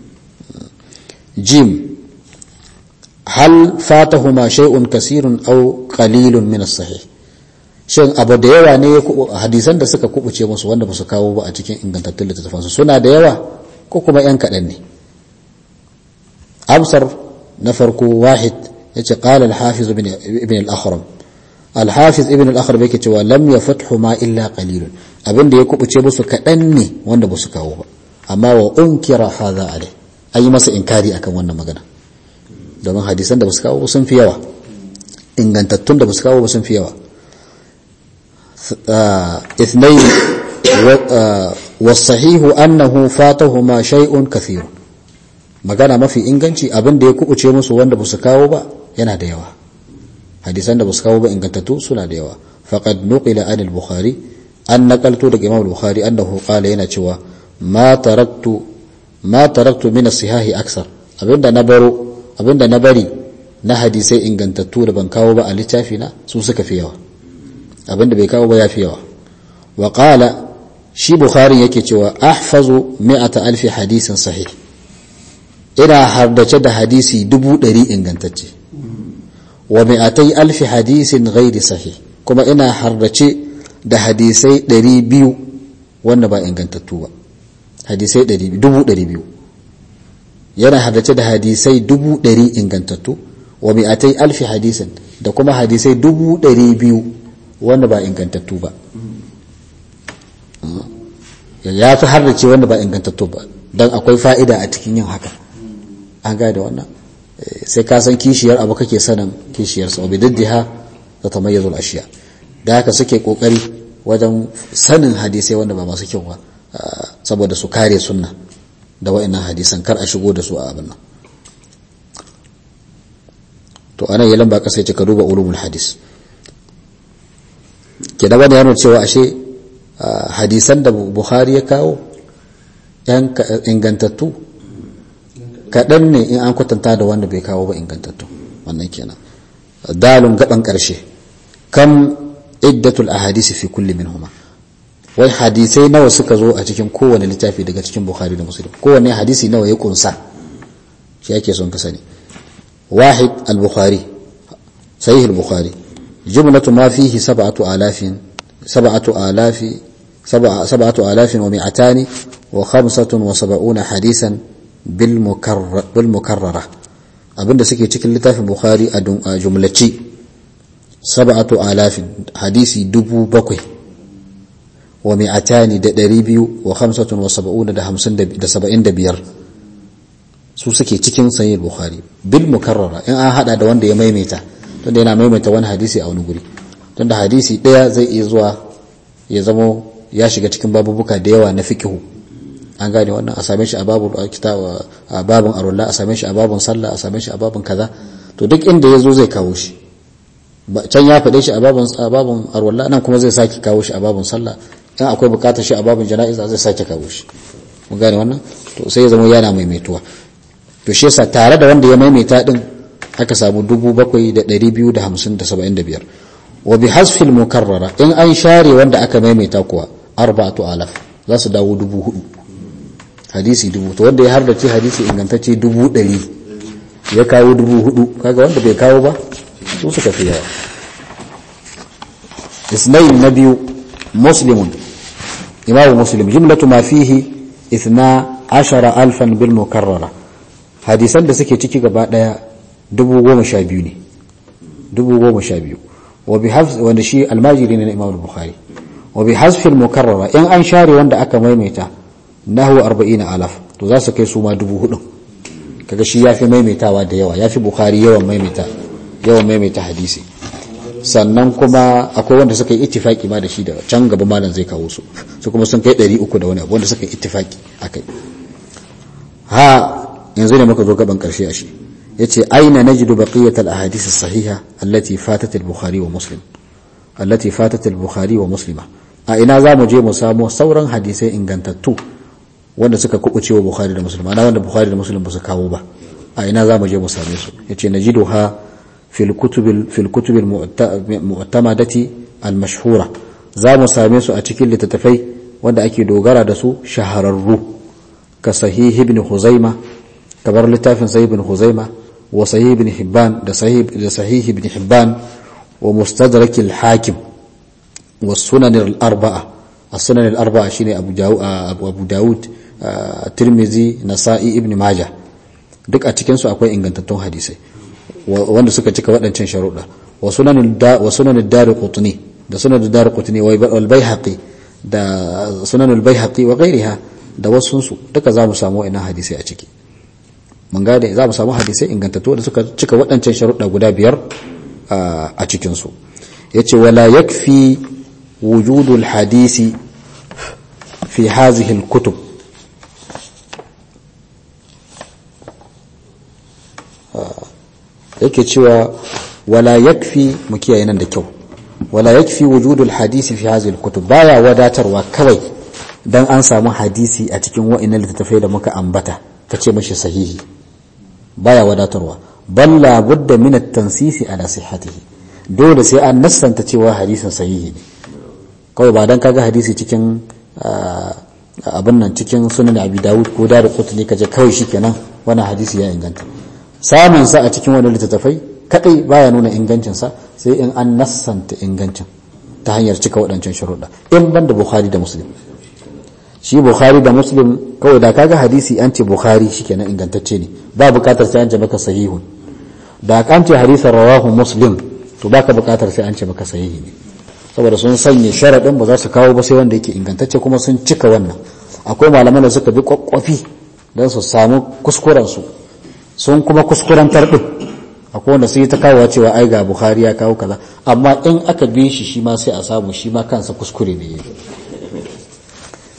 jim hal fatahuma shay'un kasirun aw qalilun min as-sahih, shin abu da yawa ne hadisan da suka kubuce musu wanda ba su kawo ba a cikin ingantattun littattafan su suna da yawa ko kuma yan kadan ne? amsar na farko wahid, yace qala al-hafiz ibn ibn al-akhram al-hafiz ibn al-akhram yake cewa lam yafathu ma illa qalilun, abinda ya kubuce musu kadan ne wanda ba su kawo ba. amma wa unkira hadha alai, ayi masa inkari akan wannan magana, domin hadisan da ba su kawo sun fi yawa, ingantattun da ba su kawo ba sun fi yawa. اثنين والصحيح أنه فاتهما شيء كثير, magana mafi inganci abin da ya kubuce musu wanda ba su kawo ba yana da yawa, hadisan da ba su kawo ba ingantattu suna da yawa. faqad nuqila an al-Bukhari, an naqaltu daga Imam al-Bukhari annahu qala, yana cewa ma taraktu ma taraktu min as-sihahi aksar, abinda na baro abinda na bari na hadisai ingantattu da ban kawo ba a littafi na su suka fi yawa, abinda bai kawo ba ya fi yawa. wa qala, shi Bukhari yake cewa ahfazu mi'ata alfi hadisin sahih, ina hardace da hadisi dubu ɗari ingantacce. wa mi'atai alfi hadisin ghairi sahih, kuma ina hardace da hadisai ɗari biyu wanda ba ingantattu ba, hadisai dubu ɗari biyu. yana hardace da hadisai dubu ɗari ingantattu. wa mi'atai alfi hadisin, da kuma hadisai dubu ɗari biyu wanda ba ingantattu ba. ya fi hardace wanda ba ingantattu ba, don akwai fa'ida a cikin yin haka. an gada wannan, sai ka san kishiyar abu kake sanin kishiyarsa, wa bididdiha ta tamayyazul ashiya. da haka suke kokari wajen sanin hadisai wanda ba masu kyau ba, saboda su kare sunna da wa'annan hadisan kar a shigo da su a abin nan. To anan ya lamba kasa ya ce ka duba ulumul hadis. Ke da wani yana cewa ashe hadisan da Bukhari ya kawo yan ingantattu kaɗan ne in an kwatanta da wanda bai kawo ba ingantattu. Wannan kenan. Dalun gaban ƙarshe kam iddatul ahadisi fi kulli minhuma, wai hadisai nawa suka zo a cikin kowane littafi daga cikin Bukhari da Muslim, kowane hadisi nawa ya kunsa shi yake son ka sani. Wahid al-Bukhari, sahih al-Bukhari, jumlatu ma fihi sab'atu alafin sab'atu alafi sab'atu alafin wa mi'atani wa khamsatun wa sab'una hadisan bil mukarrar bil mukarrara, abinda suke cikin littafin Bukhari a jumlaci sab'atu alafin hadisi dubu bakwai wa mi'atani da ɗari biyu wa khamsatun wa sab'una da hamsin da saba'in da biyar su suke cikin sahih Bukhari bil mukarrara, in an hada da wanda ya maimaita, tunda yana maimaita wani hadisi a wani guri, tunda hadisi daya zai iya zuwa ya zamo ya shiga cikin babubuka da yawa na fiqhu. An gane wannan, a same shi a babun kitab a babun arwalla, a same shi a babun sallah, a same shi a babun kaza. To duk inda yazo zai kawo shi, can ya faɗe shi a babun a babun arwalla, nan kuma zai saki kawo shi a babun sallah, in akwai bukatar shi a babun jana'iza zai saki kawo shi. Mun gane wannan, to sai ya zama yana maimaituwa. To shi yasa tare da wanda ya maimaita din aka samu dubu bakwai da ɗari biyu da hamsin da saba'in da biyar. Wa bi hasfil mukarrara, in an share wanda aka maimaita kuwa arba'atu alaf, za su dawo dubu hudu. Hadisi dubu, to wanda ya hardace hadisi ingantacce dubu ɗari ya kawo dubu hudu, kaga wanda bai kawo ba su suka fi yawa. Isnain na biyu muslimun, imamu muslim, jumlatu ma fihi ithna ashara alfan bil mukarrara, hadisan da suke ciki gaba daya dubu goma sha biyu ne, dubu goma sha biyu. Wa bi hafz, wanda shi almajiri ne na Imam Bukhari. Wa bi hasfil mukarrara, in an share wanda aka maimaita nahu arba'ina alaf, to za su kai su ma dubu hudu. Kaga shi yafi maimaitawa da yawa, yafi Bukhari yawan maimaita yawan maimaita hadisi. Sannan kuma akwai wanda suka yi ittifaki ma da shi, da can gaba malam zai kawo su, su kuma sun kai ɗari uku da wani abu wanda suka yi ittifaki akai. Ha, yanzu ne muka zo gaban karshe a shi, yace aina najidu baqiyat al-ahadith as-sahiha allati fatat al-Bukhari wa Muslim, allati fatat al-Bukhari wa Muslima, a ina zamu je mu samu sauran hadisai ingantattu wanda suka kubuce wa Bukhari da Muslim, ana wanda Bukhari da Muslim ba su kawo ba, a ina zamu je mu same su? Yace najiduha fil kutub fil kutub al-mu'tamadati al-mashhura, zamu same su a cikin littattafai wanda ake dogara da su shahararru, ka sahih ibn Khuzaimah, kamar littafin sahih ibn Khuzaimah, wa sahih ibn Hibban da sahih da sahih ibn Hibban, wa mustadrak al-Hakim, wa sunan al-arba'a, as-sunan al-arba'a shine Abu Dawud Abu Dawud, Tirmidhi, Nasa'i, Ibn Majah, duk a cikin su akwai ingantattun hadisai wanda suka cika waɗancan sharuɗa. Wa sunan wa sunan ad-Darqutni, da sunan ad-Darqutni wal Baihaqi, da sunan al-Baihaqi wa ghayriha, da wasun su duka zamu samu ina hadisai a ciki. Mun gane zamu samu hadisai ingantattu da suka cika waɗancan sharuɗa guda biyar a cikin su. Yace wala yakfi wujudul hadisi fi hadhihi al-kutub, yake cewa wala yakfi, mu kiyaye nan da kyau, wala yakfi wujudul hadisi fi hadhihi al-kutub, baya wadatarwa kawai dan an samu hadisi a cikin wa'annan littattafai da muka ambata kace mashi sahihi, baya wadatarwa, bal la budda min at-tansisi ala sihhatihi, dole sai an nassanta cewa hadisin sahihi ne. Kawai ba dan kaga hadisi cikin abin nan cikin sunan Abi Dawud ko Darqutni kaje kawai shikenan wannan hadisi ya inganta. Samun sa a cikin wannan littattafai kadai baya nuna ingancin sa, sai in an nassanta ingancin ta hanyar cika waɗancan sharuɗa, in banda Bukhari da Muslim. Shi Bukhari da Muslim kawai da kaga hadisi an ce Bukhari shikenan ingantacce ne, ba bukatar sai an ce maka sahihun. Da kan ce hadisin rawahu Muslim, to baka bukatar sai an ce maka sahihi ne, saboda sun sanya sharadin ba za su kawo ba sai wanda yake ingantacce, kuma sun cika wannan. Akwai malaman da suka bi kwakwafi don su samu kuskuren su, sun kuma kuskurantar din. Akwai wanda sai ta kawo cewa ai ga Bukhari ya kawo kaza, amma in aka bi shi shi ma sai a samu shi ma kansa kuskure ne yake.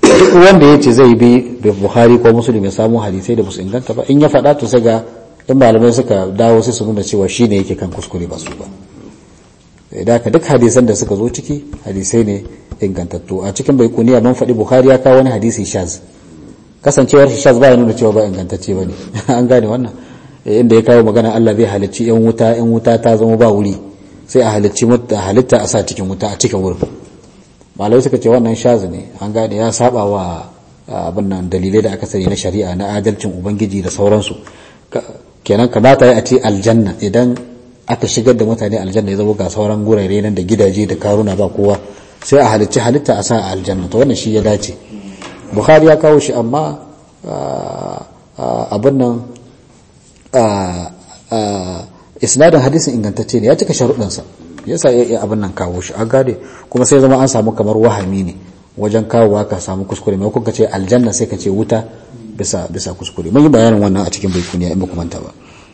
duk wanda yace zai bi Bukhari ko Muslim ya samu hadisai da musu inganta ba in ya faɗa to sai ga in malamai suka dawo sai su nuna cewa shine yake kan kuskure ba su ba. Da ka duk hadisan da suka zo ciki hadisai ne ingantattu. A cikin baikuniya mun faɗi Bukhari ya kawo wani hadisi shaz, kasancewar shi shaz ba ya nuna cewa ba ingantacce bane an gane wannan, inda ya kawo magana Allah zai halicci yan wuta, yan wuta ta zama ba wuri sai a halicci mutta halitta a sa cikin wuta a cikin wurin. Malai suka ce wannan shaz ne, an gane ya saba wa abin nan dalilai da aka sani na shari'a na adalcin ubangiji da sauransu. Kenan kamata ya ce aljanna, idan aka shigar da mutane aljanna ya zama ga sauran gurare nan da gidaje da karuna ba kowa, sai a halicci halitta a sa a aljanna, to wannan shi ya dace. Bukhari ya kawo shi amma abin nan isnadin hadisin ingantacce ne, ya cika sharuɗansa, yasa ya abin nan kawo shi an gade. Kuma sai zama an samu kamar wahami ne wajen kawowa ka samu kuskure, mai kuka ce aljanna sai ka ce wuta bisa bisa kuskure. Mun yi bayanin wannan a cikin baikuniya in ba ku manta ba.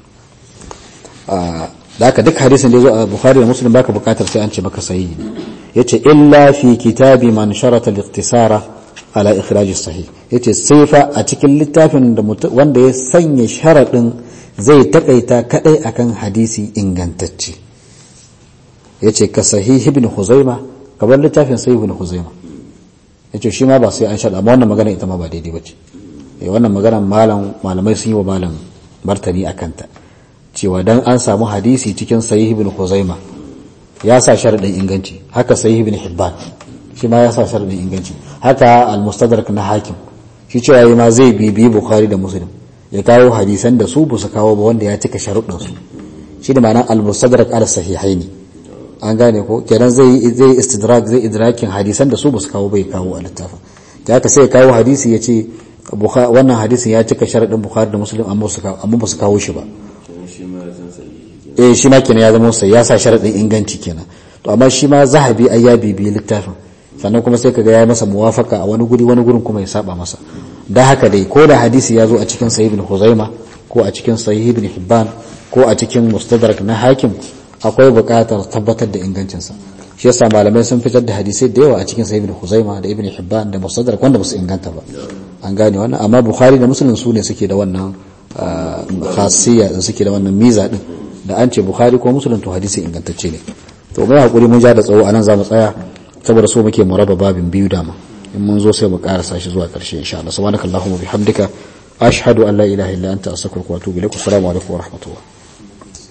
Da haka duk hadisin da ya zo a Bukhari da Muslim baka bukatar sai an ce maka sahihi ne. Yace illa fi kitabi man sharata al-ikhtisara ala ikhraj as-sahih, yace sai fa a cikin littafin da wanda ya sanya sharadin zai takaita kadai akan hadisi ingantacce, yace ka sahih ibn Khuzaimah, kamar littafin sahih ibn Khuzaimah, yace shi ma ba sai an sharada, amma wannan magana ita ma ba daidai bace. eh wannan magana malam malamai sun yi wa malam martani akan ta, cewa dan an samu hadisi cikin sahih ibn Khuzaimah ya sa sharadin inganci, haka sahih ibn Hibban shi ma ya sa sharadin inganci, haka al-Mustadrak na Hakim shi cewa yayi ma zai bibi Bukhari da Muslim ya kawo hadisan da su ba su kawo ba wanda ya cika sharuɗin su, shi da ma'ana al-Mustadrak ala sahihaini, an gane ko kenan zai zai istidrak zai idrakin hadisan da su ba su kawo bai kawo a littafin. Da haka sai ya kawo hadisi ya ce wannan hadisin ya cika sharadin Bukhari da Muslim amma ba su kawo shi ba, eh shi ma kenan ya zama sai ya sa sharadin inganci kenan. To amma shi ma Zahabi ai ya bibi littafin, sannan kuma sai kaga ya masa muwafaka a wani guri wani gurin kuma ya saba masa. Da haka dai ko da hadisi ya zo a cikin Sahih ibn Khuzaimah ko a cikin Sahih ibn Hibban ko a cikin Mustadrak na Hakim, akwai buƙatar tabbatar da ingancin sa. Shi yasa malamai sun fitar da hadisai da yawa a cikin Sahih ibn Khuzaimah da Ibn Hibban da Mustadrak wanda ba su inganta ba, an gane wannan. Amma Bukhari da Muslim su ne suke da wannan khasiyya, suke da wannan miza din, da an ce Bukhari ko Muslim to hadisi ingantacce ne. To mai hakuri mun ja da tsawo anan zamu tsaya saboda so muke mu raba babin biyu dama, in mun zo sai mu karasa shi zuwa karshe insha Allah. Subhanakallahumma bihamdika ashhadu an la ilaha illa anta astaghfiruka wa atubu ilaik. Assalamu alaikum wa rahmatullah.